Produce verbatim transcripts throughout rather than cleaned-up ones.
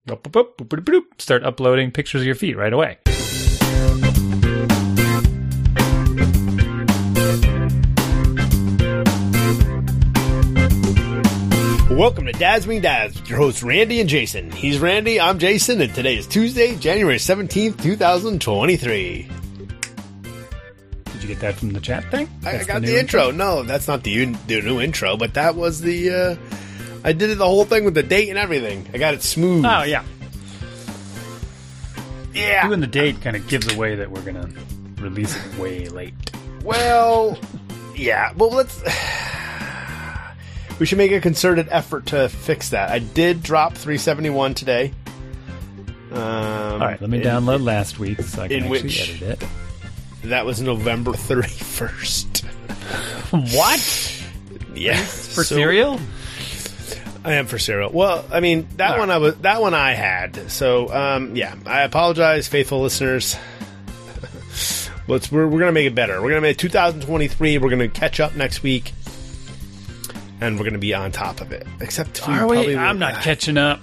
boop, boop, boop, boop, boop, start uploading pictures of your feet right away. Welcome to Dads Being Dads with your hosts Randy and Jason. He's Randy, I'm Jason, and today is Tuesday, January seventeenth, twenty twenty-three. Did you get that from the chat thing? I, I got the, the intro. intro. No, that's not the, the new intro, but that was the, uh, I did it the whole thing with the date and everything. I got it smooth. Oh, yeah. Yeah. Doing the date kind of gives away that we're going to release it way late. Well, yeah, but let's... We should make a concerted effort to fix that. I did drop three seventy-one today. Um, All right, let me in, download last week so I can actually which, edit it. That was November thirty-first. What? Yeah. For so, cereal? I am for cereal. Well, I mean, that All one right. I was that one I had. So, um, yeah, I apologize, faithful listeners. Let's we're we're going to make it better. We're going to make two thousand twenty-three. We're going to catch up next week. And we're going to be on top of it. Except we Are probably we? I'm not catching up.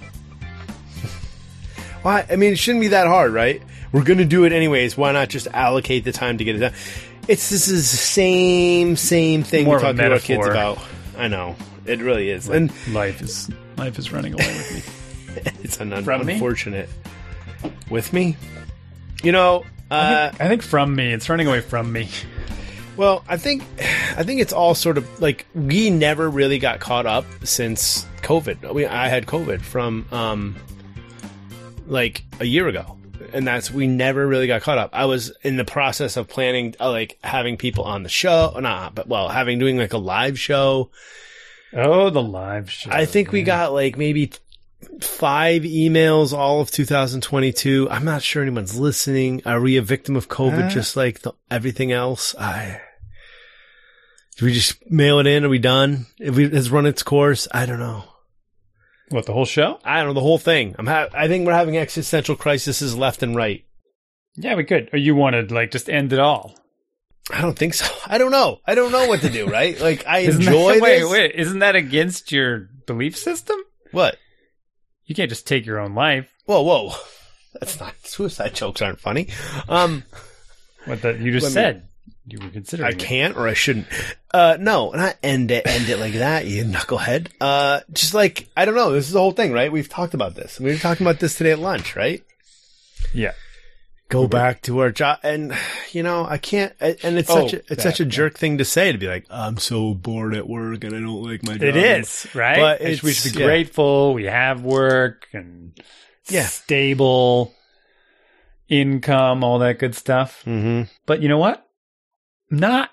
Well, I mean, it shouldn't be that hard, right? We're going to do it anyways. Why not just allocate the time to get it done? It's this is the same same thing More we talk to our kids metaphor. about. I know it really is, Like, and life is life is running away with me. it's an un- From me? unfortunate with me. You know, uh, I, think, I think from me, it's running away from me. Well, I think I think it's all sort of like we never really got caught up since COVID. I mean, I had COVID from um, like a year ago, and that's we never really got caught up. I was in the process of planning, uh, like having people on the show, not but well, having doing like a live show. Oh, the live show! I think man. we got like maybe five emails all of two thousand twenty-two. I'm not sure anyone's listening. Are we a victim of COVID, uh, just like the, everything else? I. Do we just mail it in? Are we done? If it has run its course, I don't know. What, the whole show? I don't know, the whole thing. I'm ha- I think we're having existential crises left and right. Yeah, we could. Or you want to, like, just end it all. I don't think so. I don't know. I don't know what to do, right? Like, I isn't enjoy that, wait, this. Wait, isn't that against your belief system? What? You can't just take your own life. Whoa, whoa. That's not... Suicide jokes aren't funny. Um, what the, you just said. Me, you were considering I can't or I shouldn't. Uh, no, not end it, end it like that, you knucklehead. Uh, just like, I don't know. This is the whole thing, right? We've talked about this. We were talking about this today at lunch, right? Yeah. Go back to our job. And, you know, I can't, and it's oh, such a, it's that, such a jerk yeah. thing to say, to be like, I'm so bored at work and I don't like my job. It is, right? But it's, we should be yeah. grateful. We have work and yeah. stable income, all that good stuff. Mm-hmm. But you know what? Not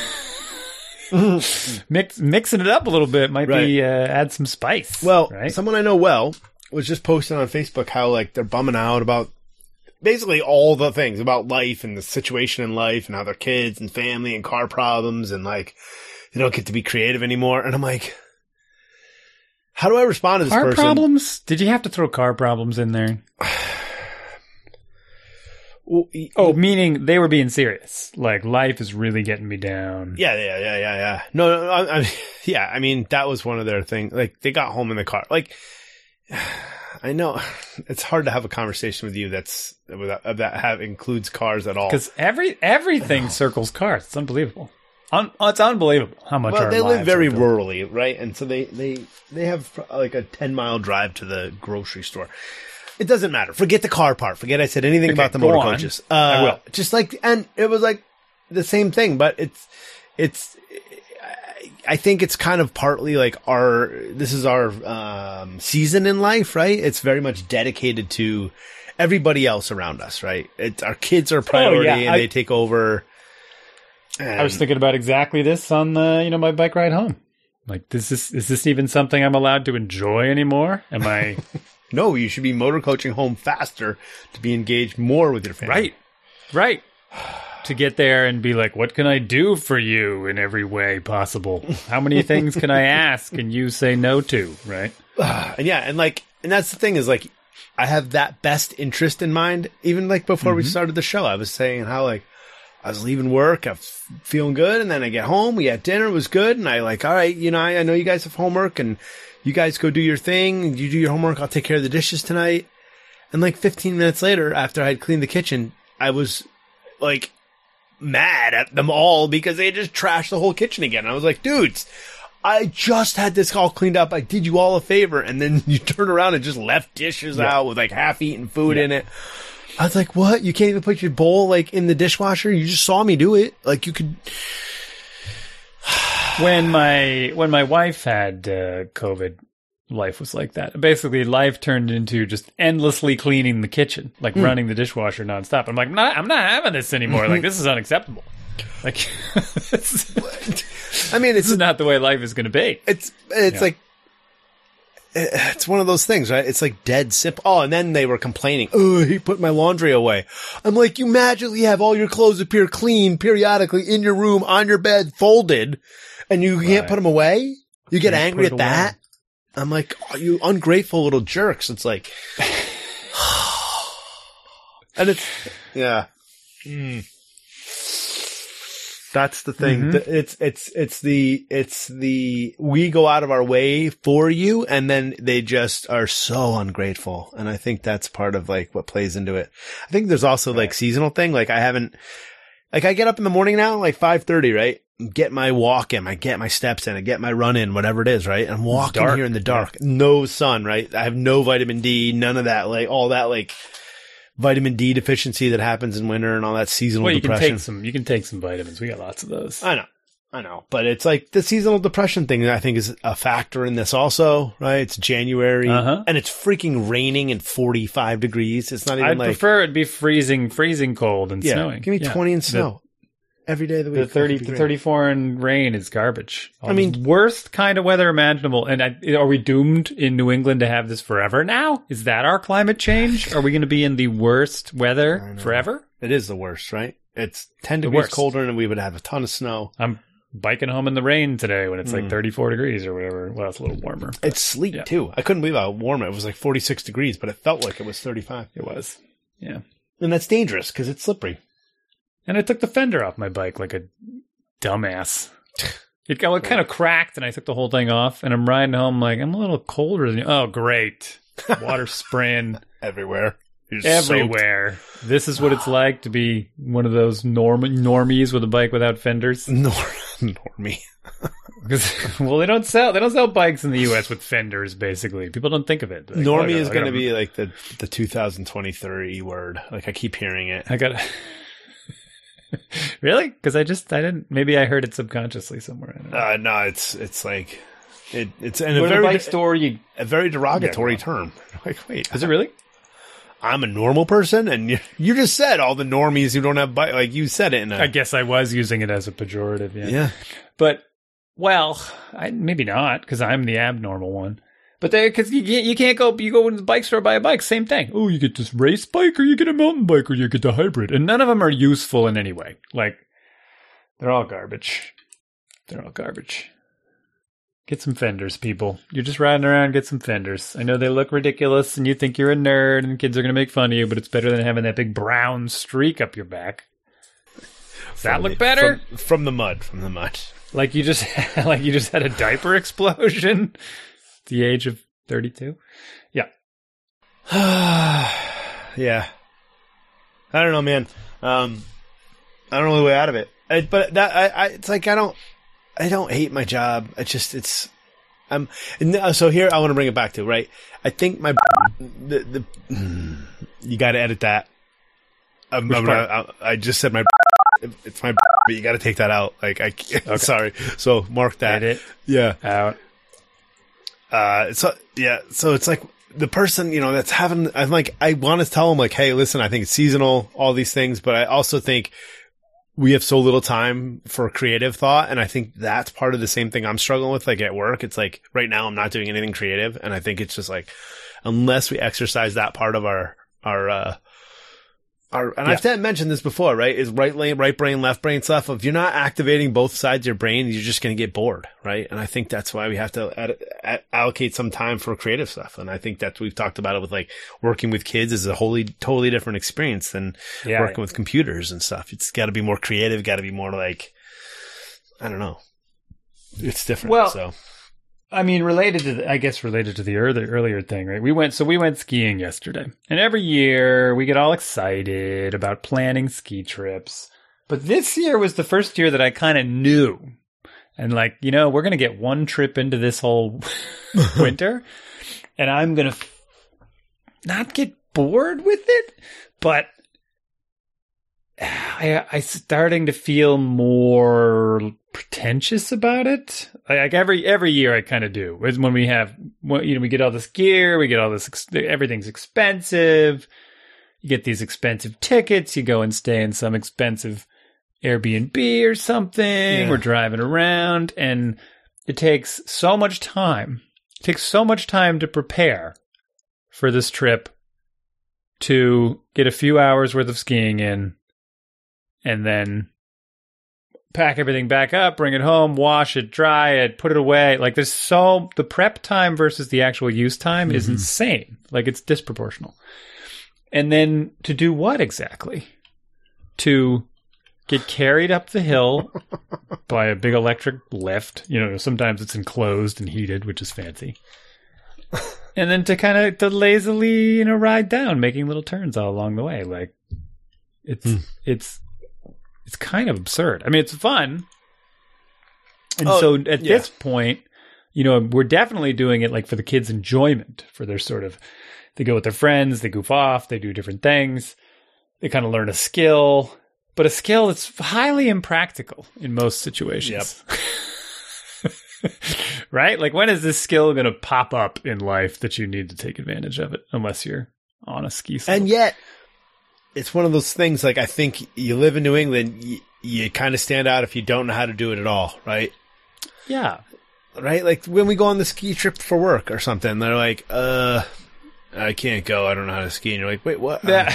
Mix, mixing it up a little bit might right. be uh, add some spice. Well, right? someone I know well was just posting on Facebook how like they're bumming out about basically all the things about life and the situation in life and how their kids and family and car problems and like they don't get to be creative anymore. And I'm like, how do I respond to this car person? Car problems? Did you have to throw car problems in there? Oh, meaning they were being serious. Like, life is really getting me down. Yeah, yeah, yeah, yeah, yeah. No, no, I, I, yeah, I mean, that was one of their things. Like, they got home in the car. Like, I know it's hard to have a conversation with you that's that, that have includes cars at all. Because every everything circles cars. It's unbelievable. Un, it's unbelievable how much. Well, our they live very built. rurally, right? And so they they they have like a ten mile drive to the grocery store. It doesn't matter. Forget the car part. Forget I said anything okay, about the motor on. coaches. Uh, I will. Just like, and it was like the same thing, but it's, it's, I think it's kind of partly like our, this is our, um, season in life, right? It's very much dedicated to everybody else around us, right? It's our kids are a priority oh, yeah. and I, they take over. I was thinking about exactly this on the, you know, my bike ride home. Like, this is, is this even something I'm allowed to enjoy anymore? Am I? No, you should be motor coaching home faster to be engaged more with your family. Right. Right. To get there and be like, what can I do for you in every way possible? How many things can I ask and you say no to, right? And yeah, and like, and that's the thing is like, I have that best interest in mind. Even like before mm-hmm. we started the show, I was saying how like, I was leaving work, I'm feeling good, and then I get home, we had dinner, it was good, and I like, all right, you know, I, I know you guys have homework, and you guys go do your thing, you do your homework, I'll take care of the dishes tonight. And like fifteen minutes later, after I had cleaned the kitchen, I was like mad at them all because they had just trashed the whole kitchen again. I was like, dudes, I just had this all cleaned up. I did you all a favor. And then you turn around and just left dishes yeah. out with like half-eaten food yeah. in it. I was like, what? You can't even put your bowl like in the dishwasher? You just saw me do it. Like you could. when my when my wife had uh, COVID, life was like that. Basically, life turned into just endlessly cleaning the kitchen, like mm. running the dishwasher nonstop. I'm like, I'm not, I'm not having this anymore. Like, this is unacceptable. Like, I mean, it's this is not the way life is going to be. It's it's yeah. like it's one of those things, right? It's like dead simple. Oh, and then they were complaining. Oh, he put my laundry away. I'm like, you magically have all your clothes appear clean periodically in your room on your bed, folded, and you right. can't put them away. You get angry at that. Away. I'm like, oh, you ungrateful little jerks. It's like, and it's, yeah. Mm. That's the thing. Mm-hmm. It's, it's, it's the, it's the, we go out of our way for you and then they just are so ungrateful. And I think that's part of like what plays into it. I think there's also right. like seasonal thing. Like I haven't, like I get up in the morning now, like five thirty, right? Get my walk in, I get my steps in, I get my run in, whatever it is, right? I'm walking dark. here in the dark. Yeah. No sun, right? I have no vitamin D, none of that, like all that like vitamin D deficiency that happens in winter and all that seasonal well, you depression. Can take some, you can take some vitamins. We got lots of those. I know. I know. But it's like the seasonal depression thing I think is a factor in this also, right? It's January uh-huh. and it's freaking raining and forty-five degrees. It's not even I'd like. I'd prefer it be freezing, freezing cold and yeah, snowing. Give me yeah. twenty and snow. The, Every day of the week. The thirty, the thirty-four and rain is garbage. All I mean, worst kind of weather imaginable. And I, are we doomed in New England to have this forever now? Is that our climate change? Are we going to be in the worst weather forever? It is the worst, right? It's ten degrees worst. colder and we would have a ton of snow. I'm biking home in the rain today when it's mm. like thirty-four degrees or whatever. Well, it's a little warmer. It's sleet yeah. too. I couldn't believe how warm it was. Like forty-six degrees, but it felt like it was thirty-five. It was. Yeah. And that's dangerous because it's slippery. And I took the fender off my bike like a dumbass. It got kind of cracked, and I took the whole thing off. And I'm riding home like, I'm a little colder than you. Oh, great. Water spraying. Everywhere. You're Everywhere. Soaked. This is what it's like to be one of those norm- normies with a bike without fenders. Nor- normie. Well, they don't sell they don't sell bikes in the U S with fenders, basically. People don't think of it. Like, normie oh, is going to be like the, the two thousand twenty-three word. Like, I keep hearing it. I got Really? Because I just I didn't. Maybe I heard it subconsciously somewhere. Uh, no, it's it's like it, it's in a Go very to a bike store. You a very derogatory yeah, term. Like, wait, is it really? I'm a normal person, and you, you just said all the normies who don't have bike. Like you said it in a. I guess I was using it as a pejorative. Yeah. Yeah. But well, I, maybe not because I'm the abnormal one. But they, because you can't, you can't go, you go into the bike store, buy a bike, same thing. Oh, you get this race bike, or you get a mountain bike, or you get the hybrid. And none of them are useful in any way. Like, they're all garbage. They're all garbage. Get some fenders, people. You're just riding around, get some fenders. I know they look ridiculous, and you think you're a nerd, and kids are going to make fun of you, but it's better than having that big brown streak up your back. Does that look better? From, from the mud, from the mud. Like you just, like you just had a diaper explosion? The age of thirty-two? Yeah. Yeah. I don't know, man. Um, I don't know the way out of it. I, but that, I, I, it's like, I don't, I don't hate my job. I just, it's, I'm, so here, I want to bring it back to, right? I think my, the, the, you got to edit that. I'm, I'm gonna, I, I just said my, it's my, but you got to take that out. Like, I, okay. Sorry. So mark that. Edit. Yeah. Out. Uh, so yeah, so it's like the person, you know, that's having, I'm like, I want to tell them like, hey, listen, I think it's seasonal, all these things, but I also think we have so little time for creative thought. And I think that's part of the same thing I'm struggling with, like at work. It's like right now I'm not doing anything creative. And I think it's just like, unless we exercise that part of our, our, uh, Our, and yeah. I've mentioned this before, right? Is right lane, right brain, left brain stuff. If you're not activating both sides of your brain, you're just going to get bored, right? And I think that's why we have to ad, ad, allocate some time for creative stuff. And I think that we've talked about it with like working with kids is a wholly, totally different experience than yeah, working yeah. with computers and stuff. It's got to be more creative, got to be more like, I don't know. It's different. Well, so. I mean, related to, the, I guess, related to the earlier, earlier thing, right? We went, so we went skiing yesterday. And every year we get all excited about planning ski trips. But this year was the first year that I kind of knew. And like, you know, we're going to get one trip into this whole winter. And I'm going to f- not get bored with it, but I, I'm starting to feel more pretentious about it. Like every every year, I kind of do. Is when we have, you know, we get all this gear, we get all this, everything's expensive. You get these expensive tickets. You go and stay in some expensive Airbnb or something. Yeah. We're driving around, and it takes so much time. It takes so much time to prepare for this trip to get a few hours worth of skiing in. And then pack everything back up, bring it home, wash it, dry it, put it away. Like there's so, the prep time versus the actual use time mm-hmm. is insane. Like it's disproportional. And then to do what exactly? To get carried up the hill by a big electric lift. You know, sometimes it's enclosed and heated, which is fancy. And then to kind of, to lazily, you know, ride down, making little turns all along the way. Like it's, mm. it's, It's kind of absurd. I mean, it's fun. And oh, so at yeah. this point, you know, we're definitely doing it like for the kids' enjoyment, for their sort of, they go with their friends, they goof off, they do different things. They kind of learn a skill, but a skill that's highly impractical in most situations. Yep. Right? Like when is this skill going to pop up in life that you need to take advantage of it unless you're on a ski slope? And yet, it's one of those things, like, I think you live in New England, you, you kind of stand out if you don't know how to do it at all, right? Yeah. Right? Like, when we go on the ski trip for work or something, they're like, uh, I can't go, I don't know how to ski. And you're like, wait, what? Yeah,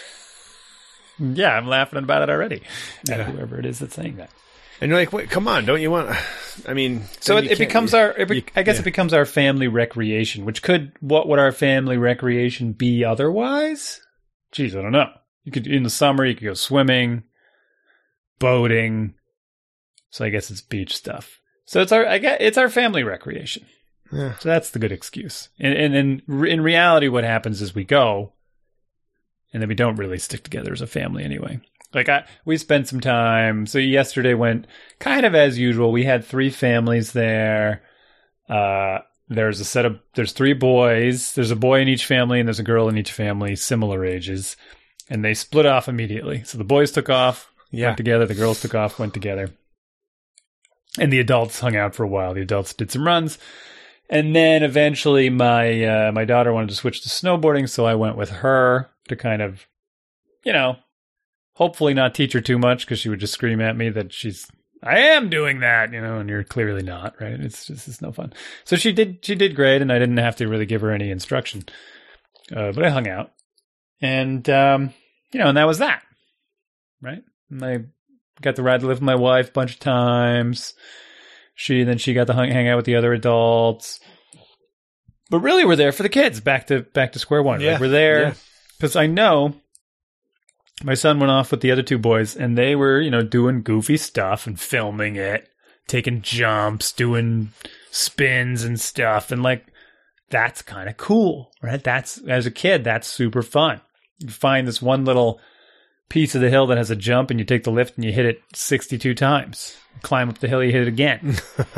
um, yeah I'm laughing about it already. Yeah. Whoever it is that's saying that. And you're like, wait, come on, don't you want... I mean... So it, it becomes our... It be, you, I guess yeah. it becomes our family recreation, which could... What would our family recreation be otherwise? Geez, I don't know. You could, in the summer, you could go swimming, boating. So I guess it's beach stuff. So it's our, I guess it's our family recreation. Yeah. So that's the good excuse. And, and in, in reality, what happens is we go, and then we don't really stick together as a family anyway. Like I, we spent some time. So yesterday went kind of as usual. We had three families there. Uh, there's a set of, there's three boys. There's a boy in each family, and there's a girl in each family, similar ages. And they split off immediately. So the boys took off, yeah. went together. The girls took off, went together. And the adults hung out for a while. The adults did some runs. And then eventually my uh, my daughter wanted to switch to snowboarding, so I went with her to kind of, you know, hopefully not teach her too much, because she would just scream at me that she's, I am doing that, you know, and you're clearly not, right? It's just, it's no fun. So she did, she did great, and I didn't have to really give her any instruction. Uh, but I hung out. And, um, you know, and that was that, right? And I got to ride to live with my wife a bunch of times. She, then she got to hang, hang out with the other adults. But really, we're there for the kids, back to, back to square one. Yeah. Like we're there because yeah. I know my son went off with the other two boys, and they were, you know, doing goofy stuff and filming it, taking jumps, doing spins and stuff. And like, that's kind of cool, right? That's, as a kid, that's super fun. You find this one little piece of the hill that has a jump, and you take the lift and you hit it sixty-two times. Climb up the hill, you hit it again.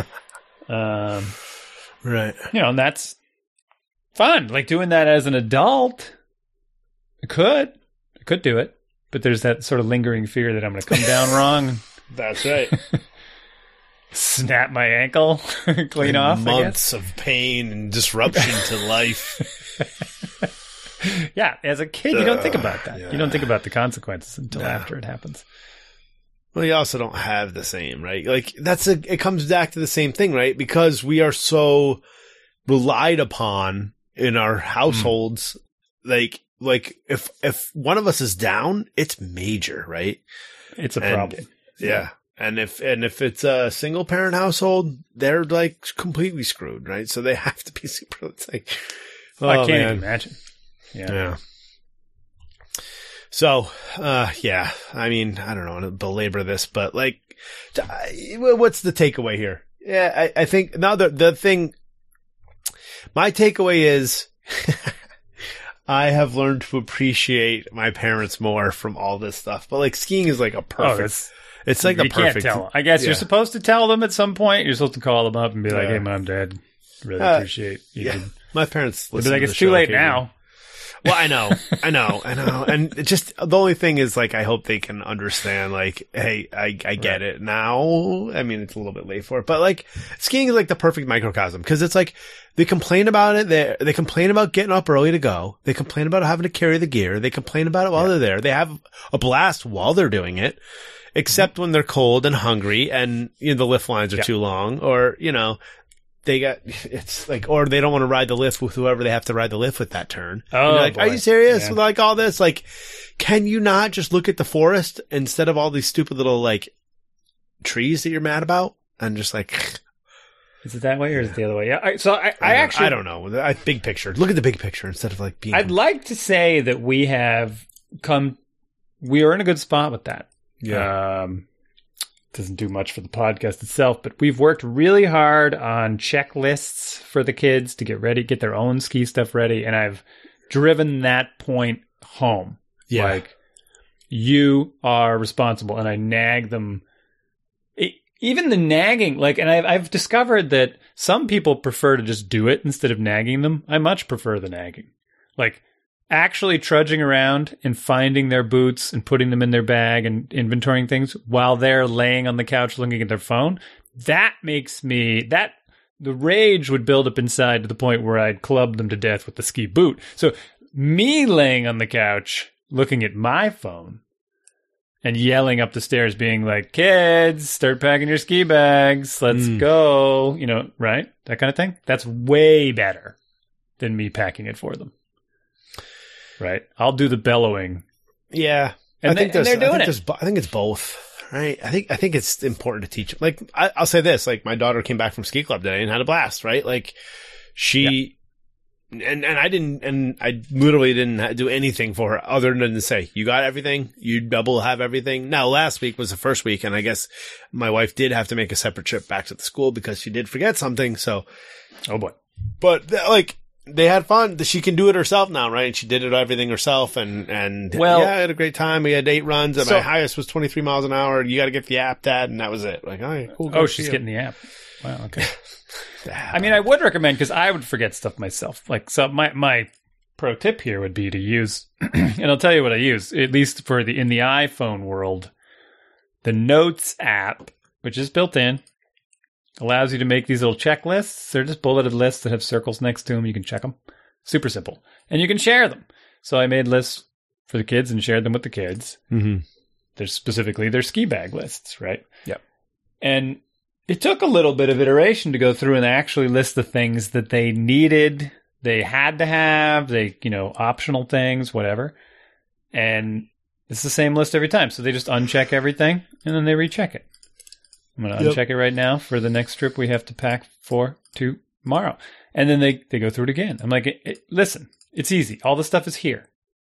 um, right. You know, and that's fun. Like doing that as an adult, I could. I could do it. But there's that sort of lingering fear that I'm going to come down wrong. That's right. Snap my ankle, clean and off. Months of pain and disruption to life. Yeah, as a kid, you don't think about that. Yeah. You don't think about the consequences until no. after it happens. Well, you also don't have the same, right? Like that's a, it comes back to the same thing, right? Because we are so relied upon in our households. Mm. Like, like if, if one of us is down, it's major, right? It's a and, problem. Yeah. And if, and if it's a single parent household, they're like completely screwed, right? So they have to be super, it's like, oh, I can't man. imagine. Yeah. yeah. So, uh, yeah, I mean, I don't know, I don't belabor this, but like, what's the takeaway here? Yeah, I, I think now the, the thing my takeaway is I have learned to appreciate my parents more from all this stuff. But like skiing is like a perfect. Oh, it's, it's like you a perfect. Can't tell. I guess yeah. you're supposed to tell them at some point. You're supposed to call them up and be like, Yeah. "Hey, mom, dad, really Uh, appreciate you." Yeah, did." my parents. They'd Listen be like, to "It's the too show late occasionally. now." Well, I know, I know, I know, and it just the only thing is like I hope they can understand. Like, hey, I I get Right. it now. I mean, it's a little bit late for it, but like skiing is like the perfect microcosm because it's like they complain about it. They they complain about getting up early to go. They complain about having to carry the gear. They complain about it while Yeah. they're there. They have a blast while they're doing it, except when they're cold and hungry and you know the lift lines are Yeah. too long, or you know. They got, it's like, or they don't want to ride the lift with whoever they have to ride the lift with that turn. Oh, And you're like, boy. are you serious Yeah. with like all this? Like, can you not just look at the forest instead of all these stupid little like trees that you're mad about? And just like, Is it that way or is it the other way? Yeah. I, so I, I, I, don't- actually, I don't know. I, big picture. Look at the big picture instead of like being. I'd like to say that we have come, we are in a good spot with that. yeah. Um, doesn't do much for the podcast itself, but we've worked really hard on checklists for the kids to get ready, get their own ski stuff ready. And I've driven that point home. yeah. Like, you are responsible. And I nag them. It, even the nagging, like, and I've, I've discovered that some people prefer to just do it instead of nagging them. I much prefer the nagging. Like, actually trudging around and finding their boots and putting them in their bag and inventorying things while they're laying on the couch looking at their phone. That makes me, that, the rage would build up inside to the point where I'd club them to death with the ski boot. So me laying on the couch looking at my phone and yelling up the stairs being like, kids, start packing your ski bags. Let's Mm. go. You know, right? That kind of thing. That's way better than me packing it for them. Right? I'll do the bellowing. Yeah. And, I they, think and there's, they're doing I think it. there's bo- I think it's both, right? I think I think it's important to teach. Like I, I'll say this: like my daughter came back from ski club today and had a blast, right? Like she, and and I didn't, and I literally didn't ha- do anything for her other than to say, "You got everything. You double have everything." Now, last week was the first week, and I guess my wife did have to make a separate trip back to the school because she did forget something. So, Oh, boy. but th- like. They had fun. She can do it herself now, right? She did it everything herself, and and Well- yeah, I had a great time. We had eight runs, and So- my highest was twenty three miles an hour. You got to get the app, Dad, and that was it. Like, all right, cool. Oh, good she's for you. getting the app. Wow, okay. The app. I mean, I would recommend, because I would forget stuff myself. Like, so my, my pro tip here would be to use, and I'll tell you what I use, at least for the, in the iPhone world, the Notes app, which is built in, allows you to make these little checklists. They're just bulleted lists that have circles next to them. You can check them. Super simple. And you can share them. So I made lists for the kids and shared them with the kids. Mm-hmm. They're specifically their ski bag lists, right? Yep. And it took a little bit of iteration to go through and actually list the things that they needed, they had to have, they, you know, optional things, whatever. And it's the same list every time. So they just uncheck everything and then they recheck it. I'm going to Yep. uncheck it right now for the next trip we have to pack for tomorrow. And then they, they go through it again. I'm like, it, it, listen, it's easy. All the stuff is here.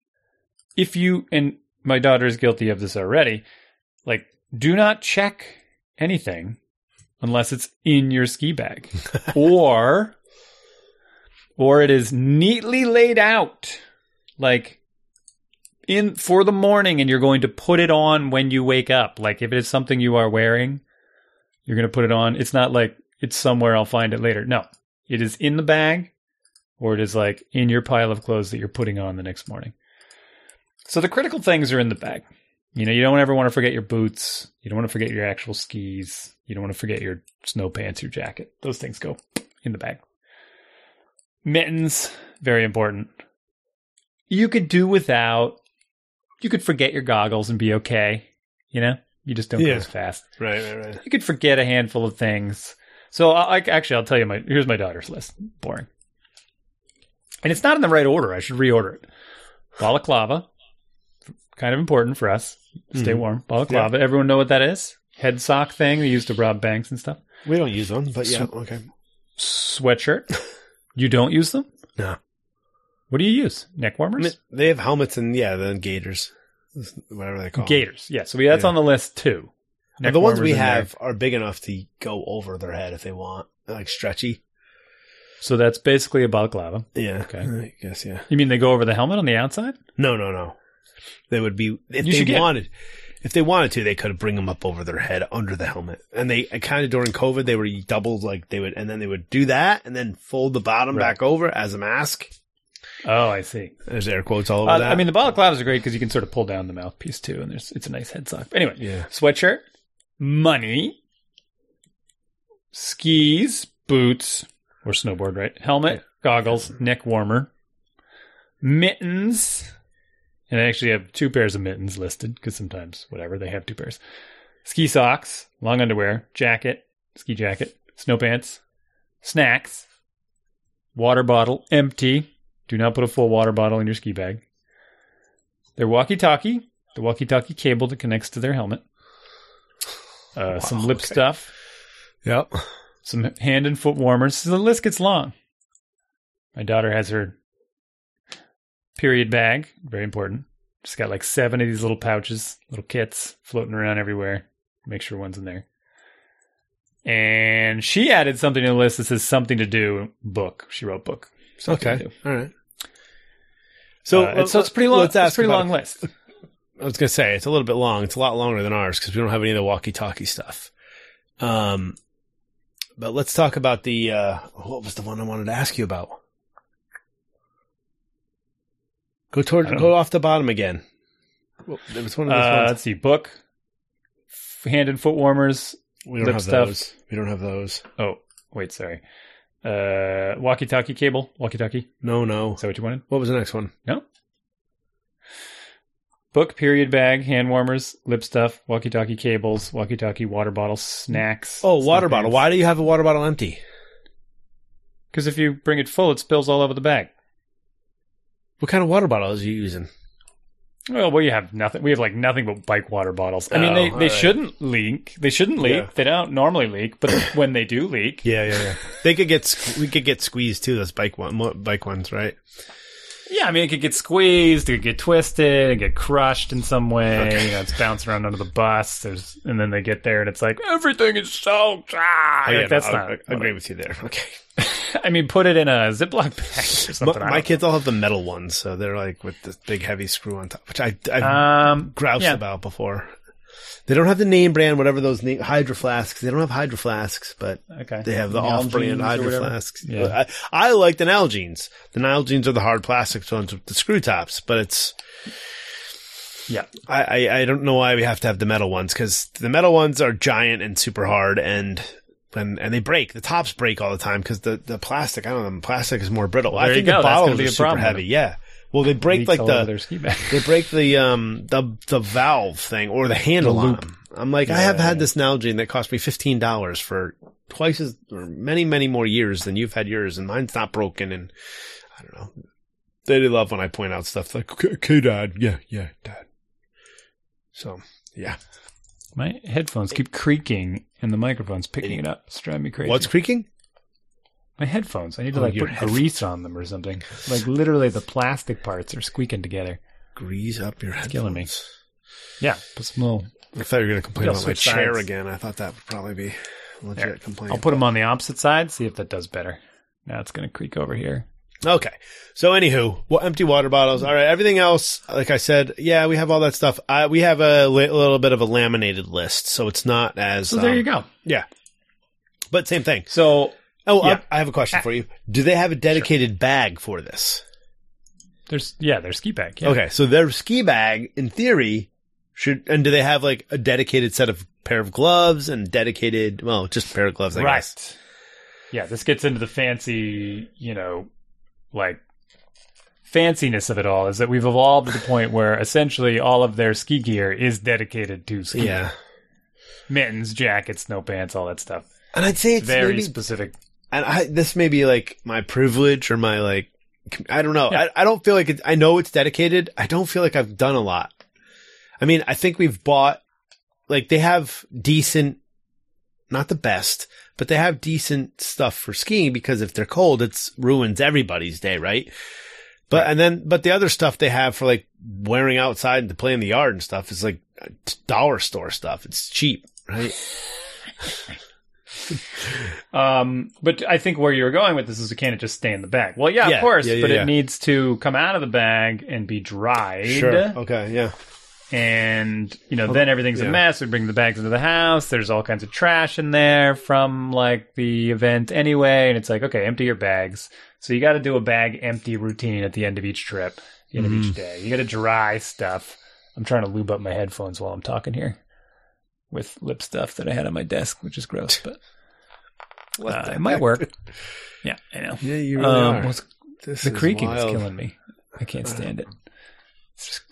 If you, and my daughter is guilty of this already, like, do not check anything unless it's in your ski bag. or, or it is neatly laid out, like, in for the morning, and you're going to put it on when you wake up. Like, if it is something you are wearing, you're going to put it on. It's not like it's somewhere, I'll find it later. No. It is in the bag, or it is like in your pile of clothes that you're putting on the next morning. So the critical things are in the bag. You know, you don't ever want to forget your boots. You don't want to forget your actual skis. You don't want to forget your snow pants, your jacket. Those things go in the bag. Mittens, very important. You could do without, you could forget your goggles and be okay. You know, you just don't Yeah. go as fast. Right, right, right. You could forget a handful of things. So I, I actually, I'll tell you my, here's my daughter's list. Boring. And it's not in the right order. I should reorder it. Balaclava. Kind of important for us. Stay Mhm. warm. Balaclava. Everyone know what that is? Head sock thing they used to rob banks and stuff. We don't use them, but yeah, So- okay. Sweatshirt. You don't use them? No. What do you use? Neck I warmers? mean, they have helmets and yeah, then gaiters, whatever they call them. Gators. Yeah. So we, that's Yeah. on the list too. Well, Neck the ones warmers we in there. have are big enough to go over their head if they want. They're like stretchy. So that's basically a balaclava. Yeah. Okay. I guess, yeah. You mean they go over the helmet on the outside? No, no, no. They would be, if You they should get- wanted, if they wanted to, they could bring them up over their head under the helmet. And they kind of during COVID, they were doubled, like they would, and then they would do that and then fold the bottom Right. back over as a mask. Oh, I see. There's air quotes all over Uh, that. I mean, the balaclavas are great because you can sort of pull down the mouthpiece too, and there's it's a nice head sock. But anyway, yeah. sweatshirt, money, skis, boots, or snowboard, right? Helmet, goggles, neck warmer, mittens, and I actually have two pairs of mittens listed because sometimes, whatever, they have two pairs. Ski socks, long underwear, jacket, ski jacket, snow pants, snacks, water bottle, empty. Do not put a full water bottle in your ski bag. Their walkie-talkie, the walkie-talkie cable that connects to their helmet. Uh, Wow, some lip okay. stuff. Yep. Some hand and foot warmers. So the list gets long. My daughter has her period bag. Very important. She's got like seven of these little pouches, little kits floating around everywhere. Make sure one's in there. And she added something to the list that says something to do book. She wrote book. Something Okay. to do. All right. So, Uh, it's, so it's pretty long. Let's It's a ask pretty about long list. I was going to say, it's a little bit long. It's a lot longer than ours because we don't have any of the walkie-talkie stuff. Um, but let's talk about the, uh, what was the one I wanted to ask you about? Go toward, I don't go know. off the bottom again. Well, there was one of those Uh, ones. let's see. Book, f- hand and foot warmers. We don't lip have stuff. those. We don't have those. Oh, wait, sorry. Uh, walkie-talkie cable. Walkie-talkie. No, no. Is that what you wanted? What was the next one? No. Book, period bag, hand warmers, lip stuff, walkie-talkie cables, walkie-talkie water bottles, snacks. Oh, water bottle. Why do you have a water bottle empty? Because if you bring it full, it spills all over the bag. What kind of water bottle is you using? Well, we have nothing. We have like nothing but bike water bottles. I mean, Oh, they, all they right. shouldn't leak. They shouldn't leak. Yeah. They don't normally leak, but when they do leak, Yeah, yeah, yeah. They could get, sque- we could get squeezed too, those bike one, mo- bike ones, right? yeah, I mean, it could get squeezed, it could get twisted, and get crushed in some way. Okay. You know, it's bouncing around under the bus. There's, and then they get there, and it's like everything is so dry. Oh, yeah, like, that's no, not. I, I agree with you there. Okay. I mean, put it in a Ziploc bag or something. My, I my don't kids all have the metal ones, so they're like with the big heavy screw on top, which I, I've know. Um, groused yeah. about before. They don't have the name brand, whatever those name, Hydro Flasks. They don't have Hydro Flasks, but Okay. they have the Nalgene's off-brand or Hydro whatever. Flasks. Yeah. I, I like the Nalgene's. The Nalgene's are the hard plastic ones with the screw tops, but it's, Yeah. I, I, I don't know why we have to have the metal ones, because the metal ones are giant and super hard, and and, and they break. The tops break all the time because the, the plastic, I don't know, the plastic is more brittle. Well, I there think you go. the That's gonna bottles be are a super problem with heavy. them. Yeah. Well, they break Leaks like all the over their ski bag. they break the um the the valve thing or the handle The on loop. them. I'm like, I have Yeah. had this Nalgene that cost me fifteen dollars for twice as or many many more years than you've had yours, and mine's not broken. And I don't know. They love when I point out stuff like, okay, okay, Dad, yeah, yeah, Dad. So yeah, My headphones keep creaking, and the microphone's picking it up. It's driving me crazy. what's creaking? My headphones. I need to Oh, like your put headphones. grease on them or something. Like literally, the plastic parts are squeaking together. Grease up your headphones. killing me. Yeah, put some little. I thought you were going to complain I'll about my switch chair sides. again. I thought that would probably be a legit There. complaint. I'll put them on the opposite side. See if that does better. Now it's going to creak over here. Okay. So anywho, well, empty water bottles. All right. Everything else, like I said, yeah, we have all that stuff. I, we have a li- little bit of a laminated list, so it's not as. So there um, you go. Yeah. But same thing. So Oh, Yeah. I, I have a question for you. Do they have a dedicated bag for this? there's yeah, there's ski bag. Yeah. Okay. So their ski bag, in theory, should, and do they have like a dedicated set of pair of gloves and dedicated, well, just a pair of gloves, I Right. guess. Yeah, this gets into the fancy, you know, like fanciness of it all. Is that we've evolved to the point where essentially all of their ski gear is dedicated to ski. Yeah. Mittens, jackets, snow pants, all that stuff. And I'd say it's Very maybe specific. and I, this may be like my privilege or my like, I don't know. Yeah. I, I don't feel like it, I know it's dedicated. I don't feel like I've done a lot. I mean, I think we've bought, like they have decent, not the best, but they have decent stuff for skiing because if they're cold, it's ruins everybody's day, right? But, Right. and then, but the other stuff they have for like wearing outside and to play in the yard and stuff is like dollar store stuff. It's cheap, right? um, but I think where you were going with this is, can it just stay in the bag? Well, yeah, Yeah, of course, yeah, yeah, but yeah. it needs to come out of the bag and be dried. Sure. Okay. Yeah. And, you know, then everything's yeah. a mess. We bring the bags into the house. There's all kinds of trash in there from, like, the event anyway. And it's like, okay, empty your bags. So you got to do a bag empty routine at the end of each trip, the end Mhm. of each day. You got to dry stuff. I'm trying to lube up my headphones while I'm talking here with lip stuff that I had on my desk, which is gross, but uh, it might work. Yeah, I know. Yeah, you really Um, are. what's- This the is creaking wild. is killing me. I can't stand it. It's just...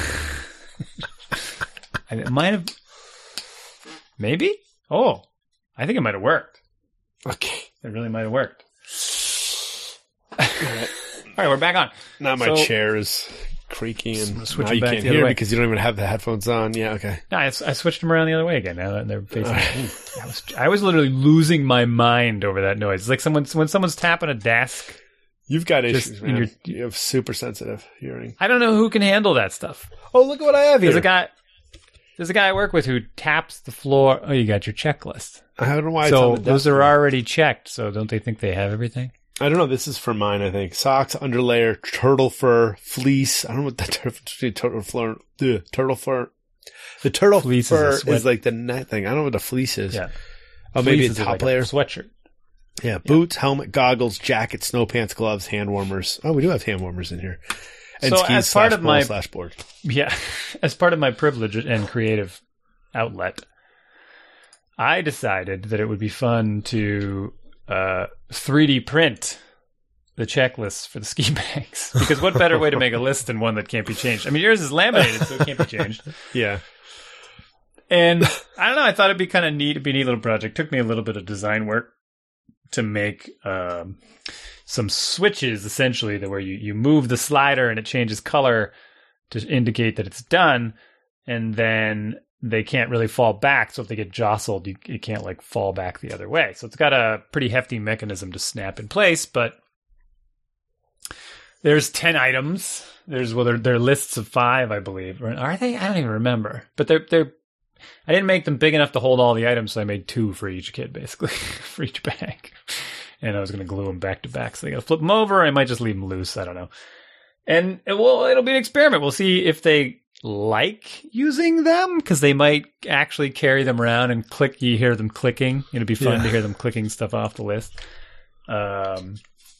I it might have... Maybe? Oh, I think it might have worked. Okay. It really might have worked. All right, we're back on. Now my So- chair is creaking, I'm and gonna switch now it you back can't the other hear way. because you don't even have the headphones on. Yeah. Okay. No, I, I switched them around the other way again. Now that they're facing. Ooh, I was I was literally losing my mind over that noise. It's like someone when someone's tapping a desk. You've got Just issues, in man. your- You have super sensitive hearing. I don't know who can handle that stuff. Oh, look at what I have here. There's a guy. There's a guy I work with who taps the floor. Oh, you got your checklist. I don't know why it's So on the those desk. are already checked. So don't they think they have everything? I don't know. This is for mine, I think. Socks, underlayer, turtle fur, fleece. I don't know what the turtle, turtle fur, the turtle fur. The turtle Fleece is a fur sweat- is like the net thing. I don't know what the fleece is. Yeah. Oh, maybe a Fleece is top like layer. a sweatshirt. Yeah. Boots, helmet, goggles, jacket, snow pants, gloves, hand warmers. Oh, we do have hand warmers in here. And So skis as part slash of bowl my- slash board. Yeah, as part of my privilege and creative outlet, I decided that it would be fun to uh, three D print the checklists for the ski bags. Because what better way to make a list than one that can't be changed? I mean, yours is laminated, so it can't be changed. Yeah. And I don't know, I thought it'd be kind of neat. It'd be a neat little project. Took me a little bit of design work to make um, some switches, essentially, that where you, you move the slider and it changes color to indicate that it's done. And then they can't really fall back. So if they get jostled, you, you can't like fall back the other way. So it's got a pretty hefty mechanism to snap in place, but there's ten items. There's, well, they're, they're lists of five, I believe. Are they? I don't even remember. But they're, they're, I didn't make them big enough to hold all the items, so I made two for each kid, basically, for each bag. And I was going to glue them back to back. So they got to flip them over. I might just leave them loose. I don't know. And it will, it'll be an experiment. We'll see if they like using them, because they might actually carry them around and click. You hear them clicking. It'd be fun Yeah. to hear them clicking stuff off the list. Um,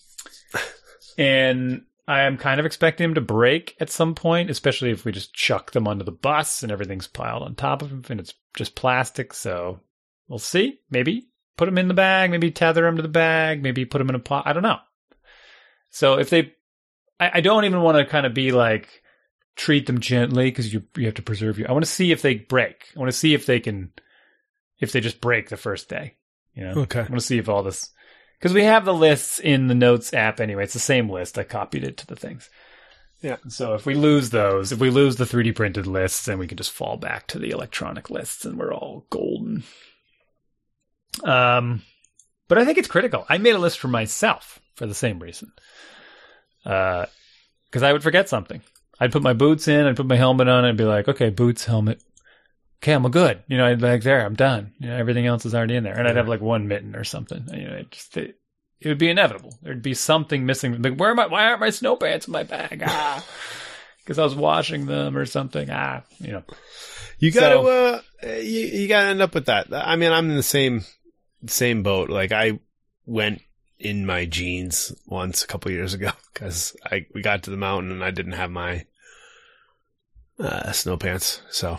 and I am kind of expecting them to break at some point, especially if we just chuck them onto the bus and everything's piled on top of them and it's just plastic. So we'll see. Maybe put them in the bag, maybe tether them to the bag, maybe put them in a pot. I don't know. So if they, I, I don't even want to kind of be like, treat them gently because you you have to preserve your. I want to see if they break. I want to see if they can, if they just break the first day. You know, Okay. I want to see if all this, because we have the lists in the Notes app anyway. It's the same list. I copied it to the things. Yeah. So if we lose those, if we lose the three D printed lists, then we can just fall back to the electronic lists, and we're all golden. Um, but I think it's critical. I made a list for myself for the same reason. Uh, because I would forget something. I'd put my boots in, I'd put my helmet on, and I'd be like, okay, boots, helmet. Okay, I'm good. You know, I'd be like, there, I'm done. You know, everything else is already in there. And I'd have like one mitten or something. You know, it just, it, it would be inevitable. There'd be something missing. Like, where am I? Why aren't my snow pants in my bag? Ah, because I was washing them or something. Ah, you know. You gotta, So- uh, you, you gotta end up with that. I mean, I'm in the same, same boat. Like, I went in my jeans once a couple years ago because I, we got to the mountain and I didn't have my, uh, snow pants. So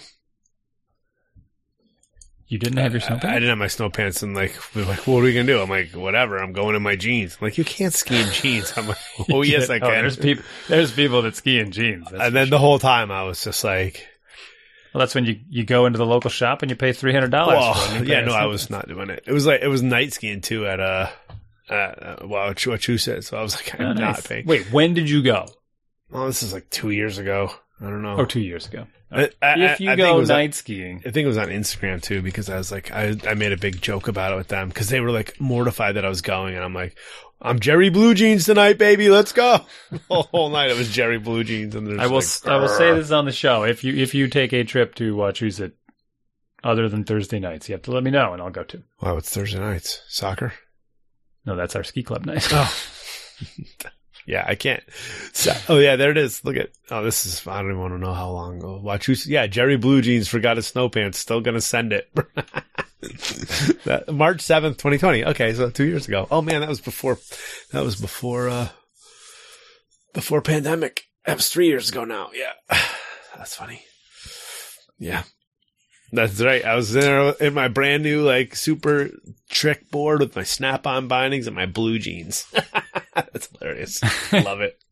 You didn't have your snow I, I pants? didn't have my snow pants and like, we were like, what are we gonna do? I'm like, whatever. I'm going in my jeans. I'm like, you can't ski in jeans. I'm like, oh yes, I Oh, can. there's people. There's people that ski in jeans. That's and for then sure. the whole time I was just like, Well, that's when you, you go into the local shop and you pay three hundred dollars. well, for a new yeah, pair of no, I snow was pants. not doing it. It was like, it was night skiing too at, uh, uh, well, Wachusett. So I was like, I'm Oh, not nice. paying. Wait, when did you go? Oh, this is like two years ago. I don't know. Oh, two years ago. I, I, If you I think it go was on- night skiing, I think it was on Instagram too, because I was like, I, I made a big joke about it with them because they were like mortified that I was going, and I'm like, I'm Jerry Blue Jeans tonight, baby, let's go. The whole night it was Jerry Blue Jeans, and I will like, I will say this on the show: if you if you take a trip to Wachusett other than Thursday nights. You have to let me know, and I'll go too. Wow, it's Thursday nights. Soccer? No, that's our ski club night. Oh. Yeah, I can't. So, oh, yeah, there it is. Look at, oh, this is, I don't even want to know how long ago. Watch who's, yeah, Jerry Blue Jeans forgot his snow pants. Still going to send it. that, March seventh, twenty twenty. Okay, so two years ago. Oh, man, that was before, that was before, uh, before pandemic. That was three years ago now. Yeah. That's funny. Yeah. That's right. I was there in my brand new, like, super trick board with my snap-on bindings and my blue jeans. That's hilarious. Love it.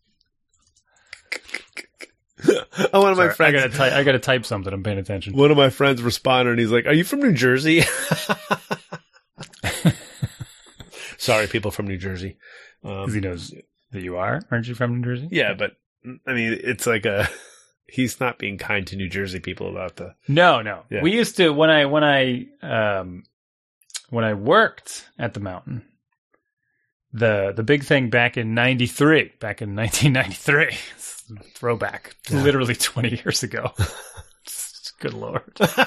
Oh, one of Sorry, my friends. I gotta, ty- I gotta type something. I'm paying attention. One of my friends responded, and he's like, "Are you from New Jersey?" Sorry, people from New Jersey. Because um, he knows that you are. Aren't you from New Jersey? Yeah, but I mean, it's like a. He's not being kind to New Jersey people about the. No, no. Yeah. We used to when I when I um when I worked at the mountain. The the big thing back in ninety-three, back in nineteen ninety-three, throwback, yeah. Literally twenty years ago. Good Lord.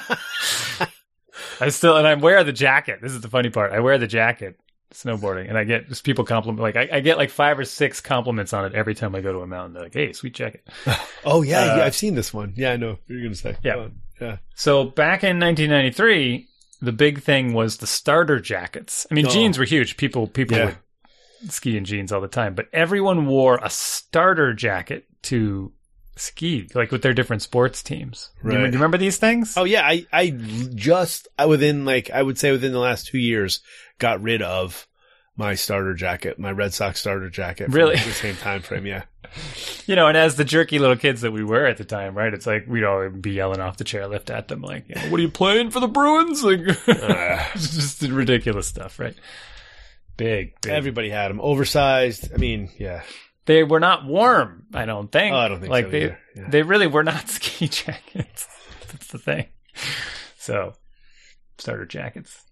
I still, and I wear the jacket. This is the funny part. I wear the jacket snowboarding, and I get just people compliment, like I, I get like five or six compliments on it every time I go to a mountain. They're like, "Hey, sweet jacket." Oh yeah, uh, yeah, I've seen this one. Yeah, I know what you're gonna say. Yeah, oh, yeah. So back in nineteen ninety-three, the big thing was the starter jackets. I mean, oh. jeans were huge. People, people yeah. would ski in jeans all the time, but everyone wore a starter jacket to ski, like with their different sports teams. Right. Do you remember these things? Oh yeah, I, I just I within like I would say within the last two years got rid of my starter jacket, my Red Sox starter jacket. Really, the same time frame, yeah. You know, and as the jerky little kids that we were at the time, right? It's like we'd all be yelling off the chairlift at them, like, you know, "What are you playing for the Bruins?" Like, uh, it's just ridiculous stuff, right? Big, big. Everybody had them. Oversized. I mean, yeah. They were not warm, I don't think. Oh, I don't think like so they, either. Yeah. They really were not ski jackets. That's the thing. So, starter jackets.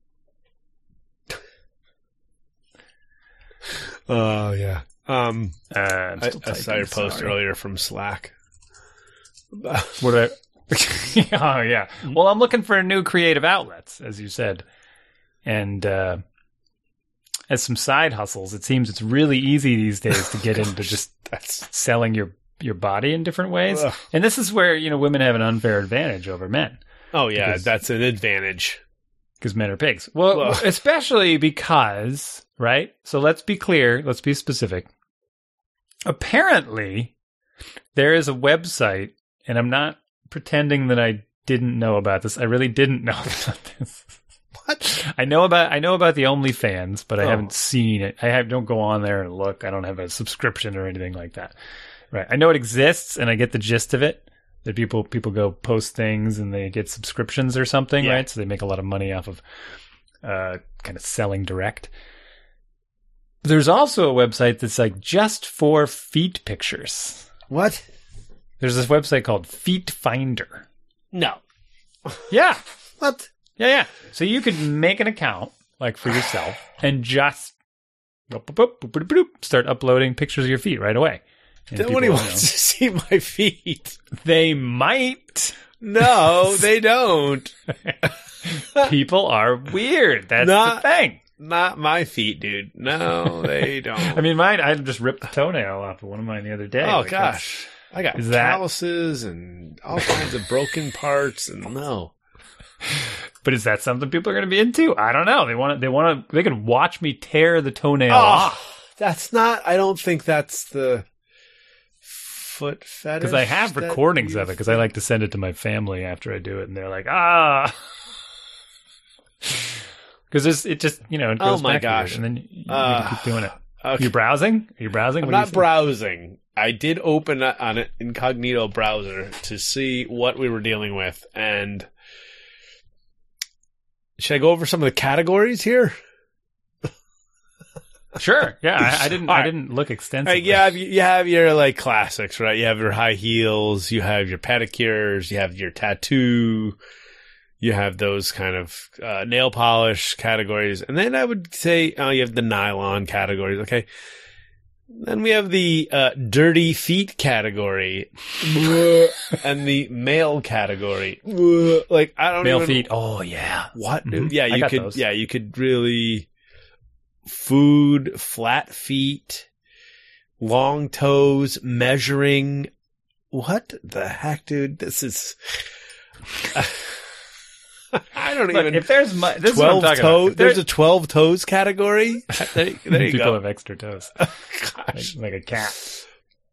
Oh, uh, yeah. Um, uh, I, I saw your post sorry. earlier from Slack. What I... Oh, yeah. Well, I'm looking for new creative outlets, as you said. And, uh, as some side hustles, it seems it's really easy these days to get into just that's selling your, your body in different ways. Ugh. And this is where, you know, women have an unfair advantage over men. Oh, yeah, because, that's an advantage. Because men are pigs. Well, Ugh. especially because, right? So let's be clear. Let's be specific. Apparently, there is a website, and I'm not pretending that I didn't know about this. I really didn't know about this. What? I know about I know about the OnlyFans, but I oh. haven't seen it. I have, don't go on there and look. I don't have a subscription or anything like that. Right? I know it exists, and I get the gist of it. That people people go post things and they get subscriptions or something, yeah. right? So they make a lot of money off of uh, kind of selling direct. There's also a website that's like just for feet pictures. What? There's this website called Feet Finder. No. Yeah. What? Yeah, yeah. So you could make an account, like for yourself, and just boop, boop, boop, boop, boop, start uploading pictures of your feet right away. Nobody wants to see my feet. They might. No, they don't. People are weird. That's not, the thing. Not my feet, dude. No, they don't. I mean, mine, I just ripped the toenail off of one of mine the other day. Oh, like, gosh. I got calluses that... and all kinds of broken parts, and no. But is that something people are going to be into? I don't know. They want to. They want to. They can watch me tear the toenail oh, off. That's not. I don't think that's the foot fetish. Because I have recordings of it. Because I like to send it to my family after I do it, and they're like, ah. Because it just you know it goes oh my back gosh, and then you, uh, you keep doing it. Okay. You're browsing. Are you browsing? I'm what not browsing. I did open on an incognito browser to see what we were dealing with, and. Should I go over some of the categories here? Sure. Yeah, I, I didn't. Right. I didn't look extensively. Right, you have you have your like classics, right? You have your high heels. You have your pedicures. You have your tattoo. You have those kind of uh, nail polish categories, and then I would say uh, you have the nylon categories. Okay, Then we have the uh, dirty feet category and the male category. Like I don't Male even, feet. Oh yeah. What? Mhm. Yeah, I you got could. those. Yeah, you could really food, flat feet, long toes, measuring. What the heck, dude? This is. I don't Look, even. if there's mu- this is what I'm twelve talking toes. about. There's a twelve toes category. There, there you People go. have extra toes, Gosh. like, like a cat.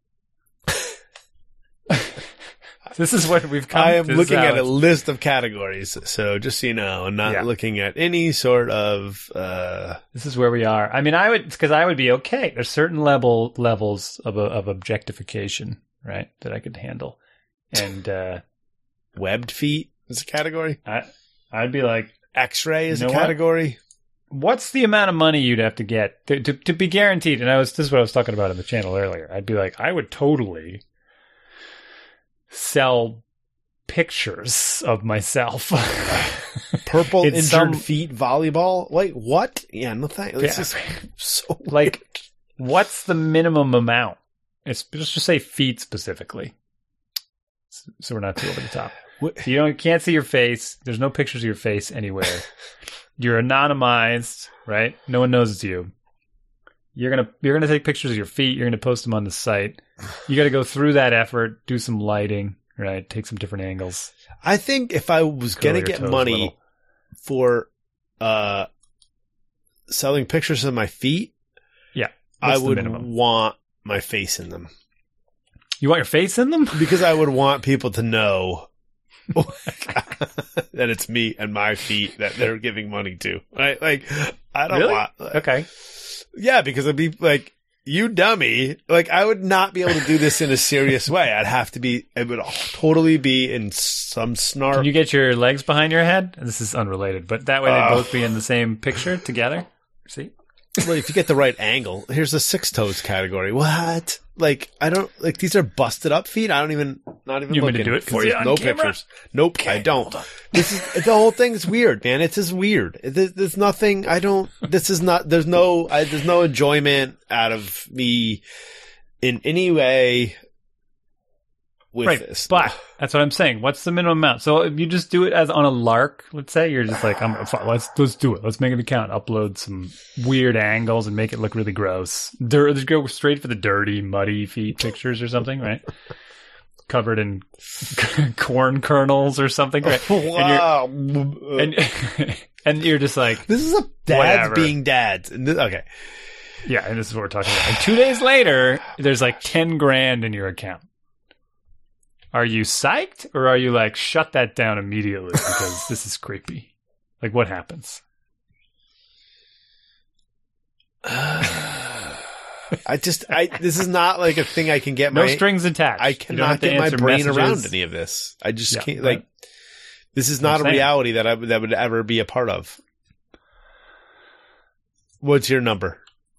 This is what we've come. I am to looking at a Alex. list of categories, so just so you know, I'm not Yeah. looking at any sort of. Uh, This is where we are. I mean, I would because I would be okay. There's certain level levels of of objectification, right, that I could handle, and uh, webbed feet is a category. I I'd be like, X-ray is You a know what? category. what's the amount of money you'd have to get to, to to be guaranteed? And I was this is what I was talking about in the channel earlier. I'd be like, I would totally sell pictures of myself. Purple It's injured some- feet volleyball. Wait, what? Yeah, no thanks. This Yeah. is so Like, what's the minimum amount? It's let's just say feet specifically, so, so we're not too over the top. What- So you don't you can't see your face. There's no pictures of your face anywhere. You're anonymized, right? No one knows it's you. You're gonna you're gonna take pictures of your feet. You're gonna post them on the site. You got to go through that effort, do some lighting, right? Take some different angles. I think if I was Curl gonna your get toes a money little. for uh selling pictures of my feet, Yeah, I what's the would minimum? want my face in them You want your face in them? because I would want people to know that it's me and my feet that they're giving money to. Right? Like I don't Really? want. Okay. Yeah, because it'd be like, you dummy. Like, I would not be able to do this in a serious way. I'd have to be, it would totally be in some snark. Can you get your legs behind your head? This is unrelated, but that way they Oh. both be in the same picture together. See? Well, if you get the right angle, here's a six toes category. What? Like, I don't, like, these are busted up feet. I don't even, not even You want me looking. to do it 'cause for you there's on no camera? pictures. Nope, I don't. This is, the whole thing is weird, man. It's just weird. There's, there's nothing, I don't, this is not, there's no, I, there's no enjoyment out of me in any way with Right, this. but that's what I'm saying. What's the minimum amount? So if you just do it as on a lark, let's say you're just like, I'm, fine, let's let's do it. Let's make an account, upload some weird angles, and make it look really gross. Dir- just go straight for the dirty, muddy feet pictures or something, right? Covered in corn kernels or something, right? Wow. And you're, and, and you're just like, This is a dads Whatever. being dads. And this, okay. yeah, and this is what we're talking about. And two days later, there's like ten grand in your account. Are you psyched or are you like, shut that down immediately because this is creepy? Like, what happens? I just, I, this is not like a thing I can get No my, strings attached. I You don't cannot have to get my answer brain messages. around any of this. I just Yeah, can't, right. like, this is I'm not a saying. reality that I would, that would ever be a part of. What's your number?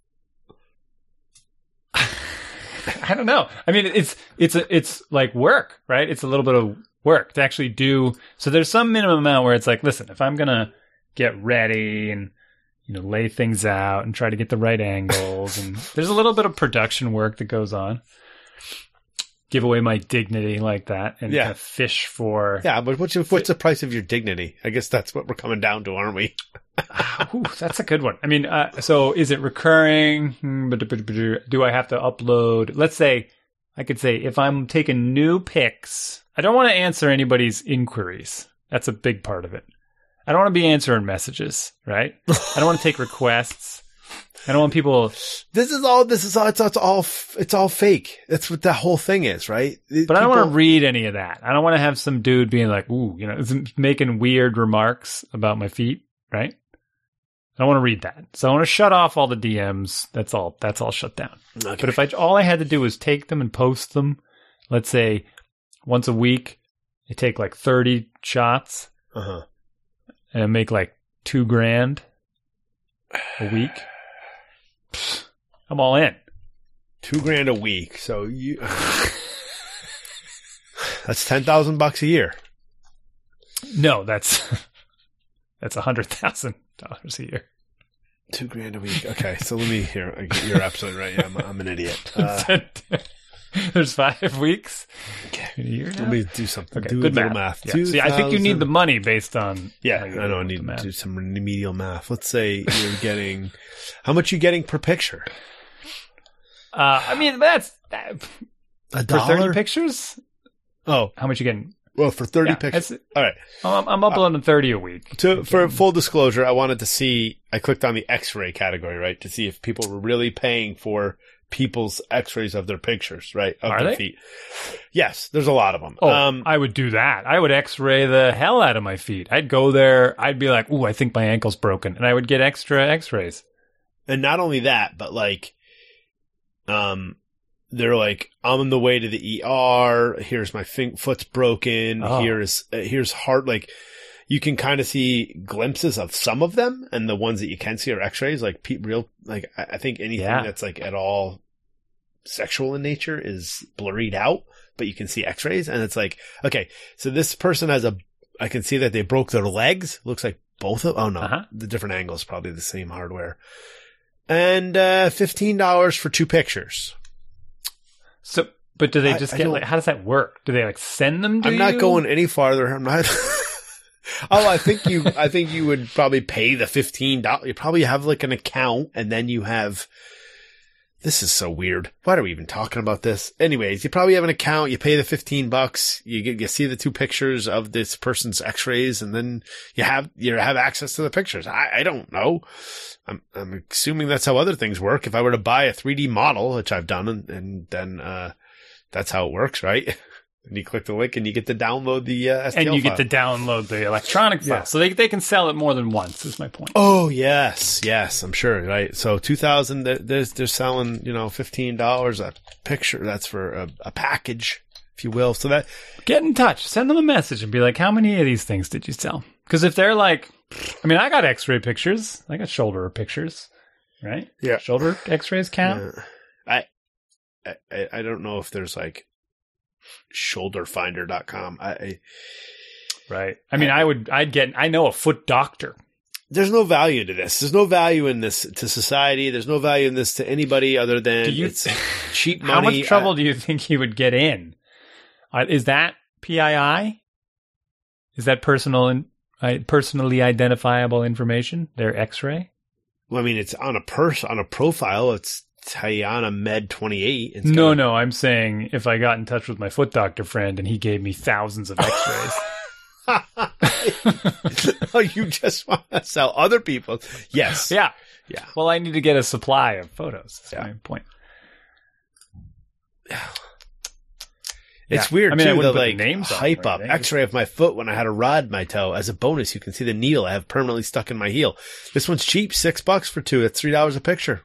I don't know. I mean, it's it's a, it's like work, right? It's a little bit of work to actually do. So there's some minimum amount where it's like, listen, if I'm gonna get ready and you know lay things out and try to get the right angles, and there's a little bit of production work that goes on. Give away my dignity like that, and Yeah. kind of fish for. Yeah, but what's your, what's the price of your dignity? I guess that's what we're coming down to, aren't we? Ooh, that's a good one. I mean, uh, so is it recurring? Hmm, but- but- but Do I have to upload? Let's say, I could say, if I'm taking new pics, I don't want to answer anybody's inquiries. That's a big part of it. I don't want to be answering messages, right? I don't want to take requests. I don't want people. This is all, this is all, it's, it's all, f- it's all fake. That's what that whole thing is, right? But I don't want to read any of that. I don't want to have some dude being like, ooh, you know, making weird remarks about my feet, right? I don't want to read that. So I want to shut off all the D Ms. That's all. That's all shut down. Okay. But if I all I had to do was take them and post them, let's say once a week, I take like thirty shots Uh-huh. and I make like two grand a week. I'm all in. Two grand a week. So you, that's ten thousand bucks a year. No, that's that's a hundred thousand dollars a year. Two grand a week. Okay, so let me hear. You're absolutely right. Yeah, I'm, I'm an idiot. Uh, There's five weeks. Okay. A year now? Let me do something. Okay, do good a little math. math. Yeah. See, I think you need the money based on. Yeah, how I you know. I do need the to math. do some remedial math. Let's say you're getting. How much you getting per picture? Uh, I mean, that's that, A for dollar? thirty pictures. Oh, How much you getting? well, for thirty Yeah, pictures. that's- All right. I'm, I'm uploading thirty a week. To, for full disclosure, I wanted to see. I clicked on the X-ray category, right, to see if people were really paying for people's X-rays of their pictures, right, of Are their they? feet. Yes, there's a lot of them. Oh, um, I would do that. I would X-ray the hell out of my feet. I'd go there. I'd be like, "Ooh, I think my ankle's broken," and I would get extra X-rays. and not only that, but like, um, they're like, I'm on the way to the E R. Here's my fin- foot's broken. Oh. Here's uh, here's heart. Like, you can kind of see glimpses of some of them, and the ones that you can see are X-rays. Like, pe- real. Like, I, I think anything Yeah. that's like at all sexual in nature is blurred out, but you can see X-rays, and it's like, okay, so this person has a. I can see that they broke their legs. Looks like both of. Oh no, Uh-huh. the different angles, probably the same hardware. And uh, fifteen dollars for two pictures. So, but do they I- just I get don't- like? How does that work? Do they like send them to I'm not you? going any farther. I'm not. oh, I think you. I think you would probably pay the fifteen dollars. You probably have like an account, and then you have. This is so weird. Why are we even talking about this? Anyways, you probably have an account. You pay the fifteen bucks. You get you see the two pictures of this person's X-rays, and then you have you have access to the pictures. I, I don't know. I'm I'm assuming that's how other things work. If I were to buy a three D model, which I've done, and, and then uh, that's how it works, right? And you click the link, and you get to download the uh, S T L and you file. get to download the electronic file, Yeah. so they they can sell it more than once. Is my point. Oh yes, yes, I'm sure. Right. So two thousand. They're they're selling, you know, fifteen dollars a picture. That's for a, a package, if you will. So that Get in touch. Send them a message and be like, "How many of these things did you sell?" Because if they're like, I mean, I got X-ray pictures. I got shoulder pictures, right? Yeah. Shoulder X-rays count. uh, I, I I don't know if there's like shoulder finder dot com. I, I Right. I mean, I would. I'd get. I know a foot doctor. there's no value to this. There's no value in this to society. There's no value in this to anybody other than Do you- it's cheap money. How much trouble I- do you think he would get in? Uh, is that P I I? Is that personal in, uh, personally identifiable information? Their X-ray? well, I mean, it's on a purse on a profile. It's Tayana Med twenty-eight. It's No, got- no. I'm saying if I got in touch with my foot doctor friend and he gave me thousands of X-rays. Oh, you just want to sell other people? Yes. Yeah. Yeah. Well, I need to get a supply of photos. That's Yeah. my point. It's Yeah. weird I mean, I too. The wouldn't put like the names on hype or up anything. X-ray of my foot when I had a rod in my toe. As a bonus, you can see the needle I have permanently stuck in my heel. This one's cheap, six bucks for two. That's three dollars a picture.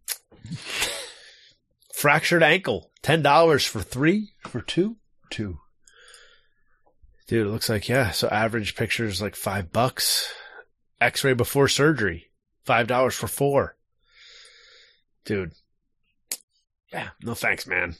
Fractured ankle, ten dollars for three for two. Two. Dude, it looks like yeah. So average picture is like five bucks. X-ray before surgery, five dollars for four. Dude, yeah, no thanks, man.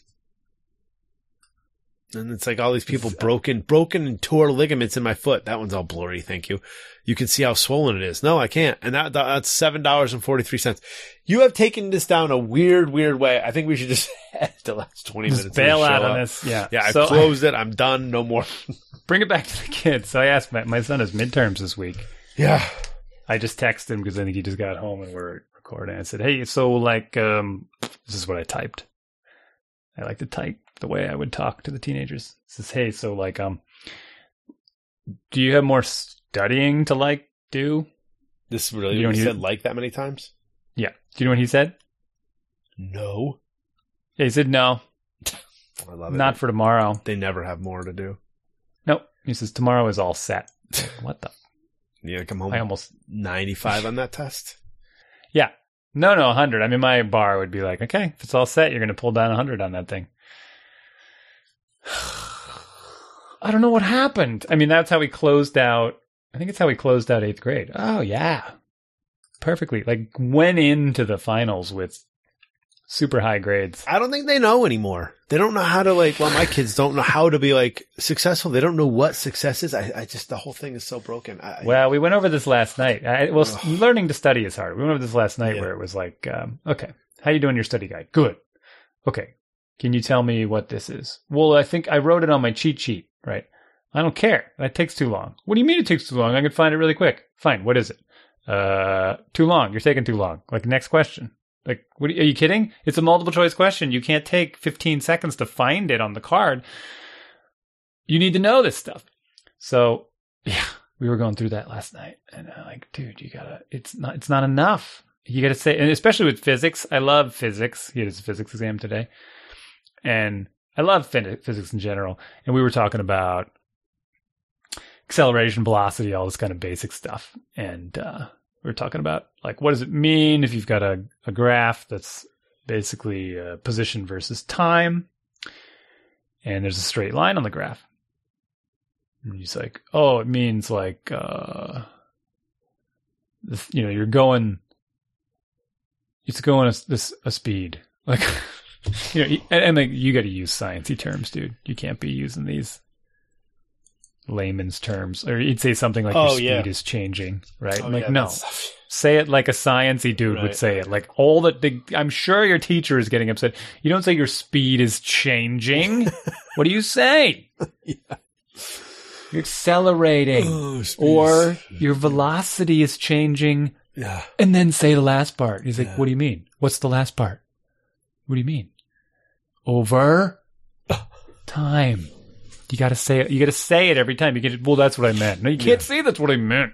And it's like all these people broken, broken and tore ligaments in my foot. That one's all blurry. Thank you. You can see how swollen it is. No, I can't. And that that's seven dollars and forty three cents. You have taken this down a weird, weird way. I think we should just end the last twenty Just minutes. bail of the out show on up. this. Yeah. Yeah, I So- closed it. I'm done. No more. Bring it back to the kids. So I asked my, my son has midterms this week. Yeah. I just texted him because I think he just got home and we're recording. I said, "Hey, so like, um, this is what I typed. I like to type the way I would talk to the teenagers. It says, hey, so like, um, do you have more studying to like do?" This really You you don't hear- said like that many times? Yeah. Do you know what he said? No. Yeah, he said no, I love it. not for tomorrow. They never have more to do. Nope. He says tomorrow is all set. What the? Yeah, come home I almost. ninety-five on that test. Yeah. No, no, one hundred. I mean, my bar would be like, okay, if it's all set, you're going to pull down one hundred on that thing. I don't know what happened. I mean, that's how we closed out. I think it's how we closed out eighth grade. Oh, yeah. Perfectly. Like, went into the finals with super high grades. I don't think they know anymore. They don't know how to like, well, my kids don't know how to be like successful. They don't know what success is. I, I just, the whole thing is so broken. I, well, we went over this last night. I, well, ugh. Learning to study is hard. We went over this last night yeah. where it was like, um, okay, how you doing your study guide? Good. Okay. Can you tell me what this is? Well, I think I wrote it on my cheat sheet, right? I don't care. That takes too long. What do you mean it takes too long? I can find it really quick. Fine. What is it? Uh, too long. You're taking too long. Like, next question. Like, what, are you kidding? It's a multiple choice question. You can't take fifteen seconds to find it on the card. You need to know this stuff. So, yeah, we were going through that last night, and I'm like, dude, you gotta. It's not. It's not enough. You gotta say, and especially with physics. I love physics. He had his physics exam today, and I love physics in general. And we were talking about acceleration, velocity, all this kind of basic stuff, and. uh We're talking about, like, what does it mean if you've got a, a graph that's basically uh, position versus time, and there's a straight line on the graph. And he's like, oh, it means, like, uh, this, you know, you're going, it's going a, this, a speed. Like, you know, and, and like, you got to use sciencey terms, dude. You can't be using these layman's terms, or you'd say something like oh, your speed yeah. is changing, right? Oh, like yeah, no, say it like a sciencey dude right. would say it. Like all that the, I'm sure your teacher is getting upset. You don't say your speed is changing. What do you say? Yeah. You're accelerating, oh, or your velocity is changing. Yeah, and then say the last part. He's like, yeah. what do you mean? What's the last part? What do you mean? Over time. You gotta say it. You gotta say it every time. You get well. That's what I meant. No, you can't yeah. say that's what I meant.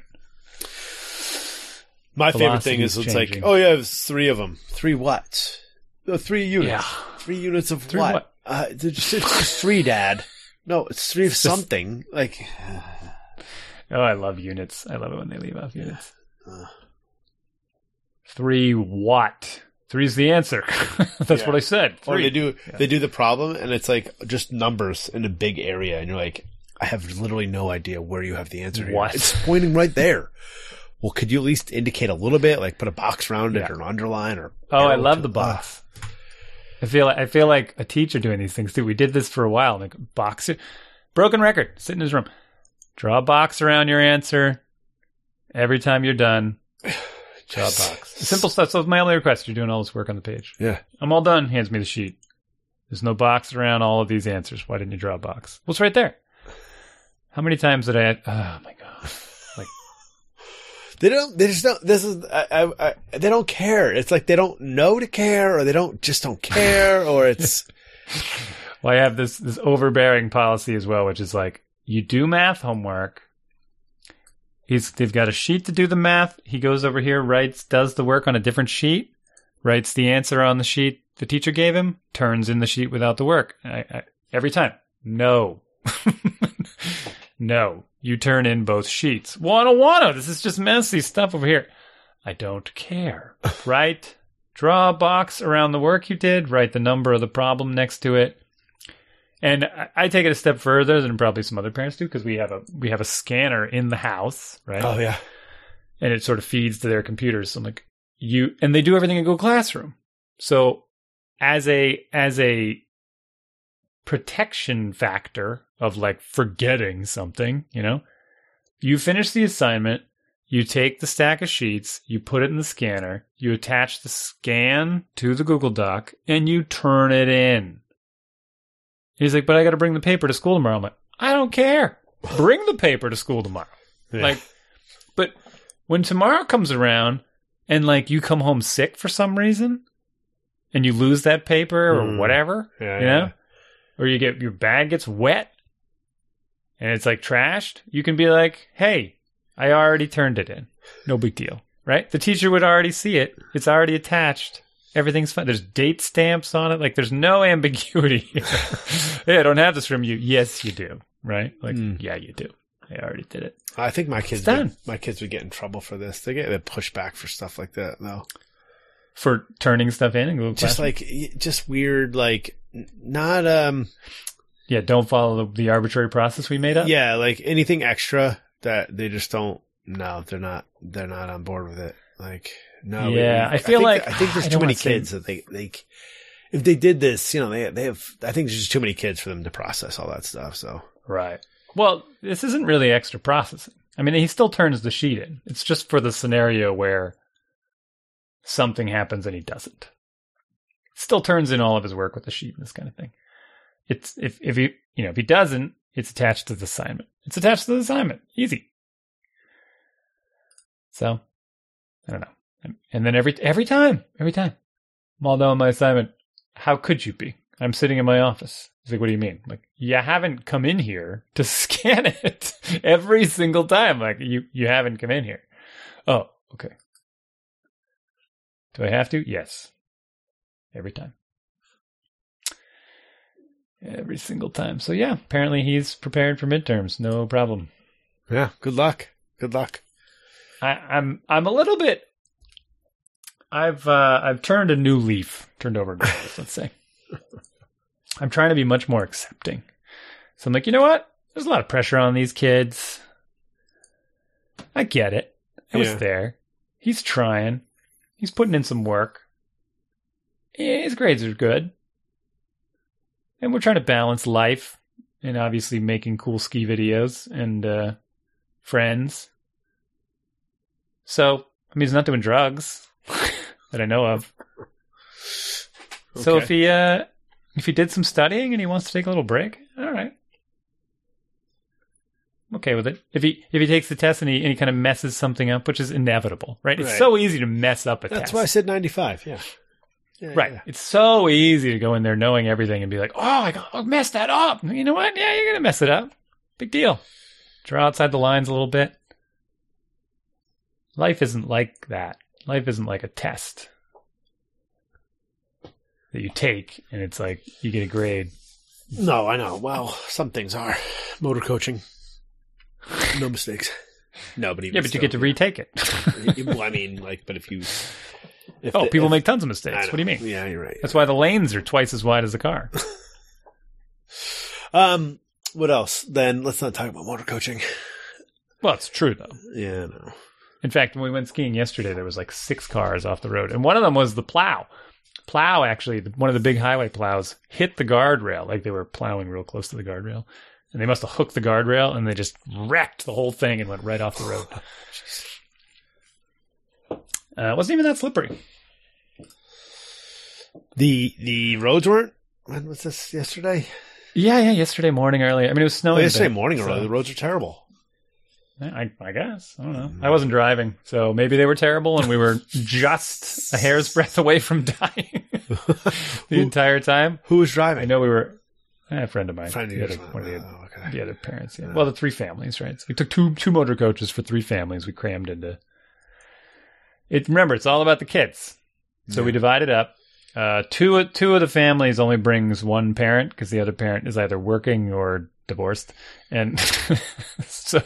My Velocity favorite thing is, is it's like, oh yeah, it's three of them. Three what? Oh, three units. Yeah. Three units of three what? what? Uh, it's, just, it's just three, Dad. No, it's three of it's something. Just... Like. Oh, I love units. I love it when they leave off units. Yeah. Uh. Three what? Three's the answer. That's yeah. what I said. Three. Or they do yeah. they do the problem, and it's like just numbers in a big area, and you're like, I have literally no idea where you have the answer. What? Here. It's pointing right there. Well, could you at least indicate a little bit, like put a box around yeah. it or an underline or? Oh, I love to, the box. Uh, I feel like, I feel like a teacher doing these things too. We did this for a while. Like box it, broken record. Sit in his room, draw a box around your answer. Every time you're done. Draw a box. Simple stuff. So my only request, you're doing all this work on the page. Yeah. I'm all done. Hands me the sheet. There's no box around all of these answers. Why didn't you draw a box? Well, it's right there. How many times did I, oh my God. Like, they don't, they just don't, this is, I, I, I, they don't care. It's like they don't know to care, or they don't, just don't care, or it's. Well, I have this, this overbearing policy as well, which is like, you do math homework. He's, they've got a sheet to do the math. He goes over here, writes, does the work on a different sheet, writes the answer on the sheet the teacher gave him, turns in the sheet without the work. I, I, every time. No. No. You turn in both sheets. Well, I don't want to. This is just messy stuff over here. I don't care. Right? Draw a box around the work you did. Write the number of the problem next to it. And I, I take it a step further than probably some other parents do, because we have a we have a scanner in the house, right? Oh yeah, and it sort of feeds to their computers. So I'm like, you, and they do everything in Google Classroom. So as a as a protection factor of like forgetting something, you know, you finish the assignment, you take the stack of sheets, you put it in the scanner, you attach the scan to the Google Doc, and you turn it in. He's like, but I got to bring the paper to school tomorrow. I'm like, I don't care. Bring the paper to school tomorrow. Yeah. Like, but when tomorrow comes around and like you come home sick for some reason and you lose that paper or mm. whatever, yeah, you know, yeah. or you get your bag gets wet and it's like trashed, you can be like, hey, I already turned it in. No big deal, right? The teacher would already see it. It's already attached. Everything's fine. There's date stamps on it. Like, there's no ambiguity here. Hey, I don't have this from you. Yes, you do. Right? Like, mm. yeah, you do. I already did it. I think my kids, would, my kids would get in trouble for this. They get pushed back for stuff like that, though. For turning stuff in and Google Just Classroom? like, just weird, like, not, um, yeah, don't follow the, the arbitrary process we made up? Yeah, like anything extra that they just don't, no, they're not, they're not on board with it. Like, No. Yeah, we, I feel think, like- I think there's I too don't many wanna say- kids that they they. If they did this, you know, they they have. I think there's just too many kids for them to process all that stuff. So Right. Well, this isn't really extra processing. I mean, he still turns the sheet in. It's just for the scenario where something happens and he doesn't. Still turns in all of his work with the sheet and this kind of thing. It's if if he you know if he doesn't, it's attached to the assignment. It's attached to the assignment. Easy. So I don't know. And, and then every every time, every time, I'm all done with my assignment. How could you be? I'm sitting in my office. He's like, what do you mean? I'm like, you haven't come in here to scan it every single time. Like, you, you haven't come in here. Oh, okay. Do I have to? Yes. Every time. Every single time. So yeah, apparently he's prepared for midterms. No problem. yeah, good luck. Good luck. I, I'm I'm a little bit. I've uh, I've turned a new leaf, turned over a new leaf, let's say. I'm trying to be much more accepting. So I'm like, you know what? There's a lot of pressure on these kids. I get it. I was Yeah. there. He's trying. He's putting in some work. Yeah, his grades are good. And we're trying to balance life and obviously making cool ski videos and uh, friends. So, I mean, he's not doing drugs that I know of. So Okay. if he uh, if he did some studying and he wants to take a little break, all right, I'm okay with it. If he if he takes the test and he and he kind of messes something up, which is inevitable, right? It's Right. so easy to mess up a That's test, why I said ninety-five. Yeah. Yeah, right? yeah. It's so easy to go in there knowing everything and be like, oh, I got I messed that up. You know what? Yeah, you're gonna mess it up. Big deal. Draw outside the lines a little bit. Life isn't like that. Life isn't like a test that you take and it's like you get a grade. No, I know. Well, some things are motor coaching. No mistakes. No, but even Yeah, but you still, get to retake it. well, I mean, like, but if you, if Oh, the- people if- make tons of I mistakes. know. What do you mean? Yeah, you're right. That's why the lanes are twice as wide as the car. Um, what else? Then let's not talk about motor coaching. Well, it's true though. Yeah, no. In fact, when we went skiing yesterday, there was like six cars off the road, and one of them was the plow. Plow actually, one of the big highway plows hit the guardrail, like they were plowing real close to the guardrail, and they must have hooked the guardrail, and they just wrecked the whole thing and went right off the road. Uh, it wasn't even that slippery. The the roads weren't. When was this? Yesterday? Yeah, yeah. Yesterday morning early. I mean, it was snowing. Oh, a yesterday bit, morning so- early. The roads are terrible. I, I guess. I don't know. I wasn't driving, so maybe they were terrible and we were just a hair's breadth away from dying the entire time. Who was driving? I know we were eh, a friend of mine. Friend of the, yours. other, one of the, Oh, okay. the other parents. Yeah. Well, the three families, right? So we took two two motor coaches for three families. We crammed into it. Remember, it's all about the kids. So we Yeah. divided up. Uh, two two of the families only brings one parent because the other parent is either working or divorced, and so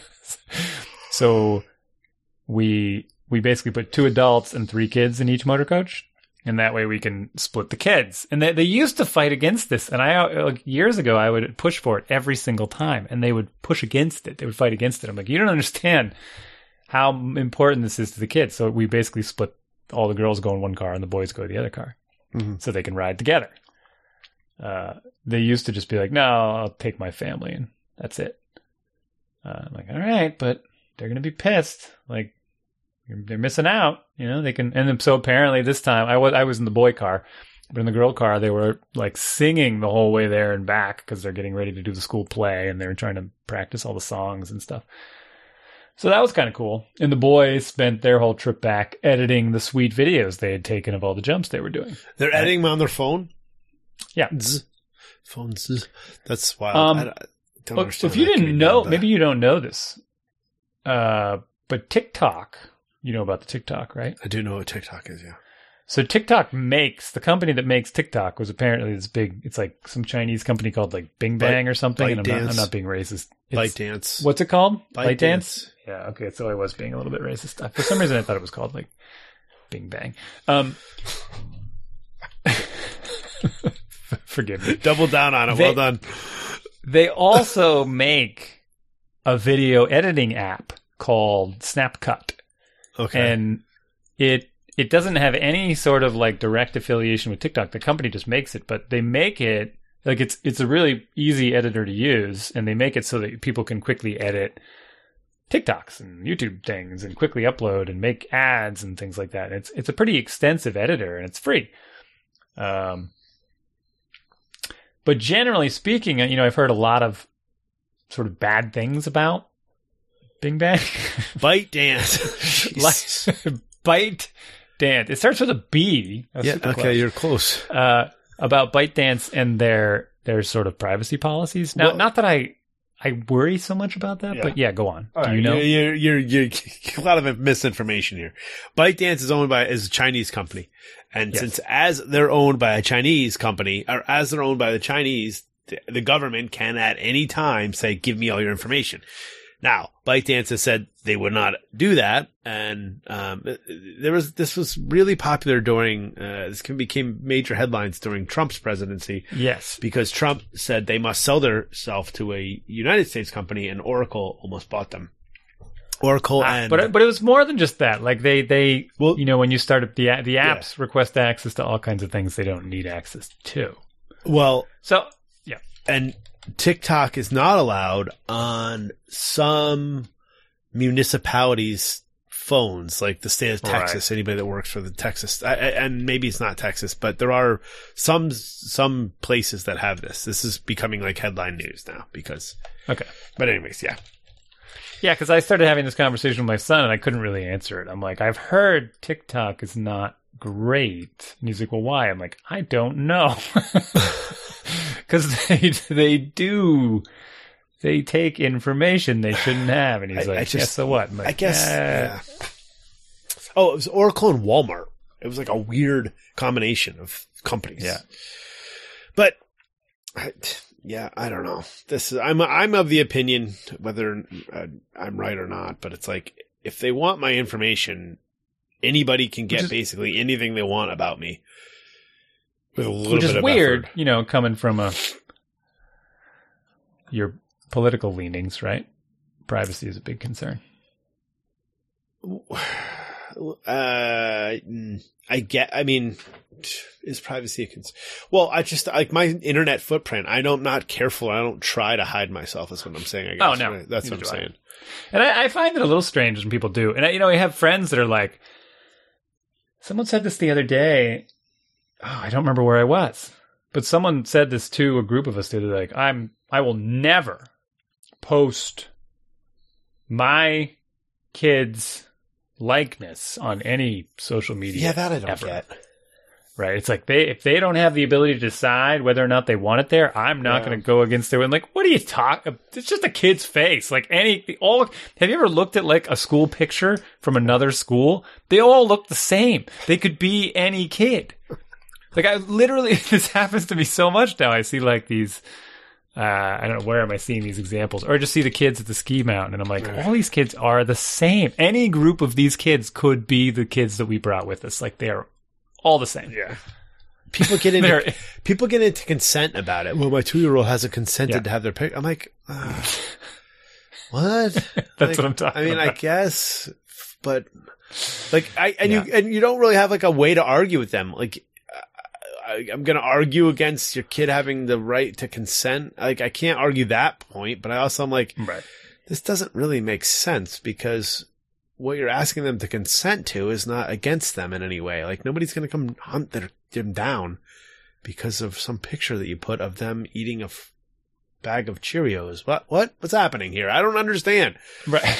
so we we basically put two adults and three kids in each motor coach, and that way we can split the kids. And they they used to fight against this, and I like years ago I would push for it every single time, and they would push against it. They would fight against it. I'm like, you don't understand how important this is to the kids. So we basically split. All the girls go in one car and the boys go in the other car. Mm-hmm. So they can ride together. Uh, they used to just be like, no, I'll take my family and that's it. Uh, I'm like, all right, but they're going to be pissed. Like, they're missing out. You know, they can. And then, so apparently this time, I was, I was in the boy car, but in the girl car, they were like singing the whole way there and back because they're getting ready to do the school play and they're trying to practice all the songs and stuff. So that was kind of cool. And the boys spent their whole trip back editing the sweet videos they had taken of all the jumps they were doing. They're editing them on their phone. Yeah. Zzz. Phone. Zzz. That's wild. Um, I, I don't Well, understand if you how that can didn't be know, done. maybe you don't know this, uh, but TikTok, you know about the TikTok, right? I do know what TikTok is. Yeah. So TikTok makes, the company that makes TikTok was apparently this big, it's like some Chinese company called like Bing Bang or something. And I'm not, I'm not being racist. It's, ByteDance. What's it called? ByteDance. ByteDance? Yeah, okay. So I was being a little bit racist. For some reason I thought it was called like Bing Bang. Um, forgive me. Double down on it. They- well done. They also make a video editing app called SnapCut. Okay. And it it doesn't have any sort of like direct affiliation with TikTok. The company just makes it, but they make it like it's it's a really easy editor to use, and they make it so that people can quickly edit TikToks and YouTube things and quickly upload and make ads and things like that. It's it's a pretty extensive editor, and it's free. Um, but generally speaking, you know, I've heard a lot of sort of bad things about Bing Bang. ByteDance. like, ByteDance. It starts with a B. Yeah, okay, close. You're close. Uh, about ByteDance and their their sort of privacy policies. Now, well, not that I I worry so much about that, yeah. but yeah, go on. All Do right. you know? You're, you're, you're, you're a lot of misinformation here. ByteDance is owned by is a Chinese company, and yes. since as they're owned by a Chinese company, or as they're owned by the Chinese, the, the government can at any time say, "Give me all your information." Now, ByteDance has said they would not do that, and um, there was this was really popular during uh, this became major headlines during Trump's presidency. Yes, because Trump said they must sell themselves to a United States company, and Oracle almost bought them. Oracle ah, and but but it was more than just that. Like they they well, you know when you start up the the apps yeah. request access to all kinds of things they don't need access to. Well, so yeah, and TikTok is not allowed on some municipalities' phones, like the state of Texas. Right. Anybody that works for the Texas, I, I, and maybe it's not Texas, but there are some some places that have this. This is becoming like headline news now because. Okay, but anyways, yeah, yeah, because I started having this conversation with my son, and I couldn't really answer it. I'm like, I've heard TikTok is not great, and he's like, well, why? I'm like, I don't know. Because they they do they take information they shouldn't have, and he's I, like, I just, yeah, so what? Like, I guess. Eh. Yeah. Oh, it was Oracle and Walmart. It was like a weird combination of companies. Yeah, but I, yeah, I don't know. This is I'm I'm of the opinion whether uh, I'm right or not, but it's like if they want my information, anybody can get is, basically anything they want about me. With a little Which bit is of weird, effort. You know, coming from a your political leanings, right? Privacy is a big concern. Uh, I get. I mean, is privacy a concern? Well, I just like my internet footprint. I don't not careful. I don't try to hide myself. Is what I'm saying. I guess. Oh no, right? That's what I'm saying. I. And I, I find it a little strange when people do. And I, you know, I have friends that are like, someone said this the other day. Oh, I don't remember where I was, but someone said this to a group of us. They're like, I'm, I will never post my kids' likeness on any social media. Yeah, that I don't ever. get. Right? It's like they, if they don't have the ability to decide whether or not they want it there, I'm not yeah. going to go against their. And like, what are you talking? It's just a kid's face. Like any, all. Have you ever looked at like a school picture from another school? They all look the same. They could be any kid. Like I literally, this happens to me so much now. I see like these, uh, I don't know, where am I seeing these examples? Or I just see the kids at the ski mountain and I'm like, all these kids are the same. Any group of these kids could be the kids that we brought with us. Like they're all the same. Yeah. People get into, people get into consent about it. Well, my two-year-old hasn't consented yeah. to have their pic. I'm like, uh, what? That's like, what I'm talking I mean, about. I guess, but like, I, and yeah. you, and you don't really have like a way to argue with them. Like, I, I'm going to argue against your kid having the right to consent. Like, I can't argue that point, but I also am like, right. this doesn't really make sense because what you're asking them to consent to is not against them in any way. Like, nobody's going to come hunt their, them down because of some picture that you put of them eating a f- bag of Cheerios. What? What? What's happening here? I don't understand. Right.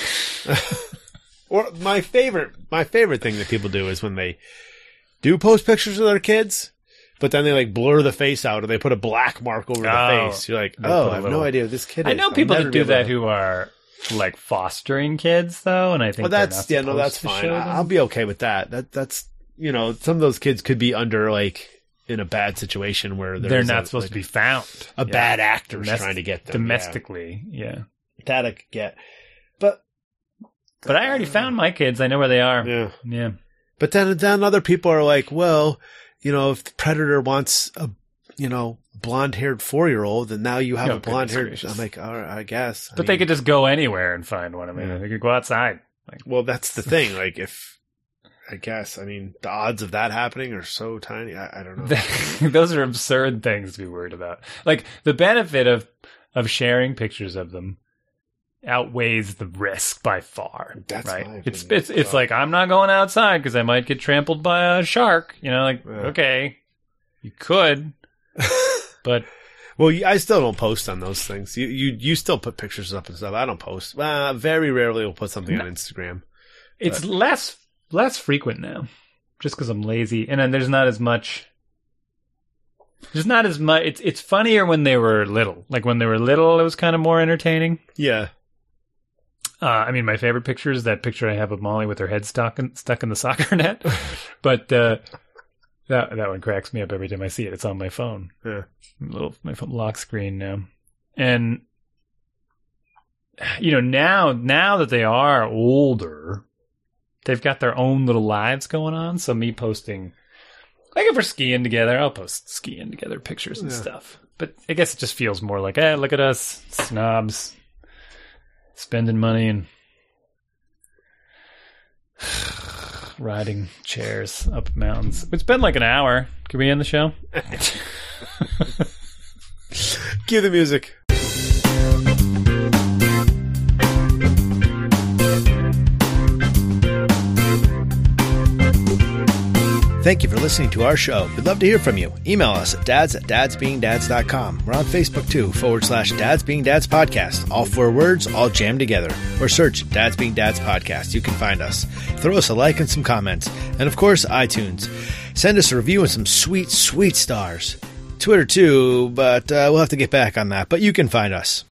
Or my favorite, my favorite thing that people do is when they do post pictures of their kids, but then they like blur the face out or they put a black mark over oh, the face. You're like, oh, I have no idea who this kid is. I know people that do that to... who are like fostering kids though. And I think well, that's, yeah, no, that's fine. I'll be okay with that. That, that's, you know, some of those kids could be under like in a bad situation where they're not a, supposed like, to be found. A yeah. bad actor Domest- trying to get them. Domestically. Yeah. yeah. That I could get. But, but I already found my kids. I know where they are. Yeah. Yeah. But then, then other people are like, well, you know, if the predator wants a, you know, blonde-haired four-year-old, then now you have oh, a blonde-haired. I'm like, all right, I guess. I but mean, they could just go anywhere and find one. I mean, yeah. they could go outside. Like, well, that's the thing. Like, if I guess. I mean, the odds of that happening are so tiny. I, I don't know. Those are absurd things to be worried about. Like, the benefit of, of sharing pictures of them outweighs the risk by far. That's right. my It's opinion. it's it's like, I'm not going outside because I might get trampled by a shark. You know, like, Yeah. okay, you could, but Well, I still don't post on those things. You you you still put pictures up and stuff. I don't post. Uh, very rarely will put something No. on Instagram. it's But- less less frequent now, just because I'm lazy, and then there's not as much. There's not as much. It's it's funnier when they were little. Like when they were little, it was kind of more entertaining. Yeah. Uh, I mean, my favorite picture is that picture I have of Molly with her head stuck in, stuck in the soccer net. But uh, that that one cracks me up every time I see it. It's on my phone, Yeah. little my phone lock screen now, and you know now now that they are older, they've got their own little lives going on. So me posting, like if we're skiing together, I'll post skiing together pictures and Yeah. stuff. But I guess it just feels more like, eh, look at us snobs. Spending money and riding chairs up mountains. It's been like an hour. Can we end the show? Cue the music. Thank you for listening to our show. We'd love to hear from you. Email us at dads at dadsbeingdads dot com. We're on Facebook too, forward slash Dads Being Dads Podcast. All four words, all jammed together. Or search Dads Being Dads Podcast. You can find us. Throw us a like and some comments. And of course, iTunes. Send us a review and some sweet, sweet stars. Twitter too, but uh, we'll have to get back on that. But you can find us.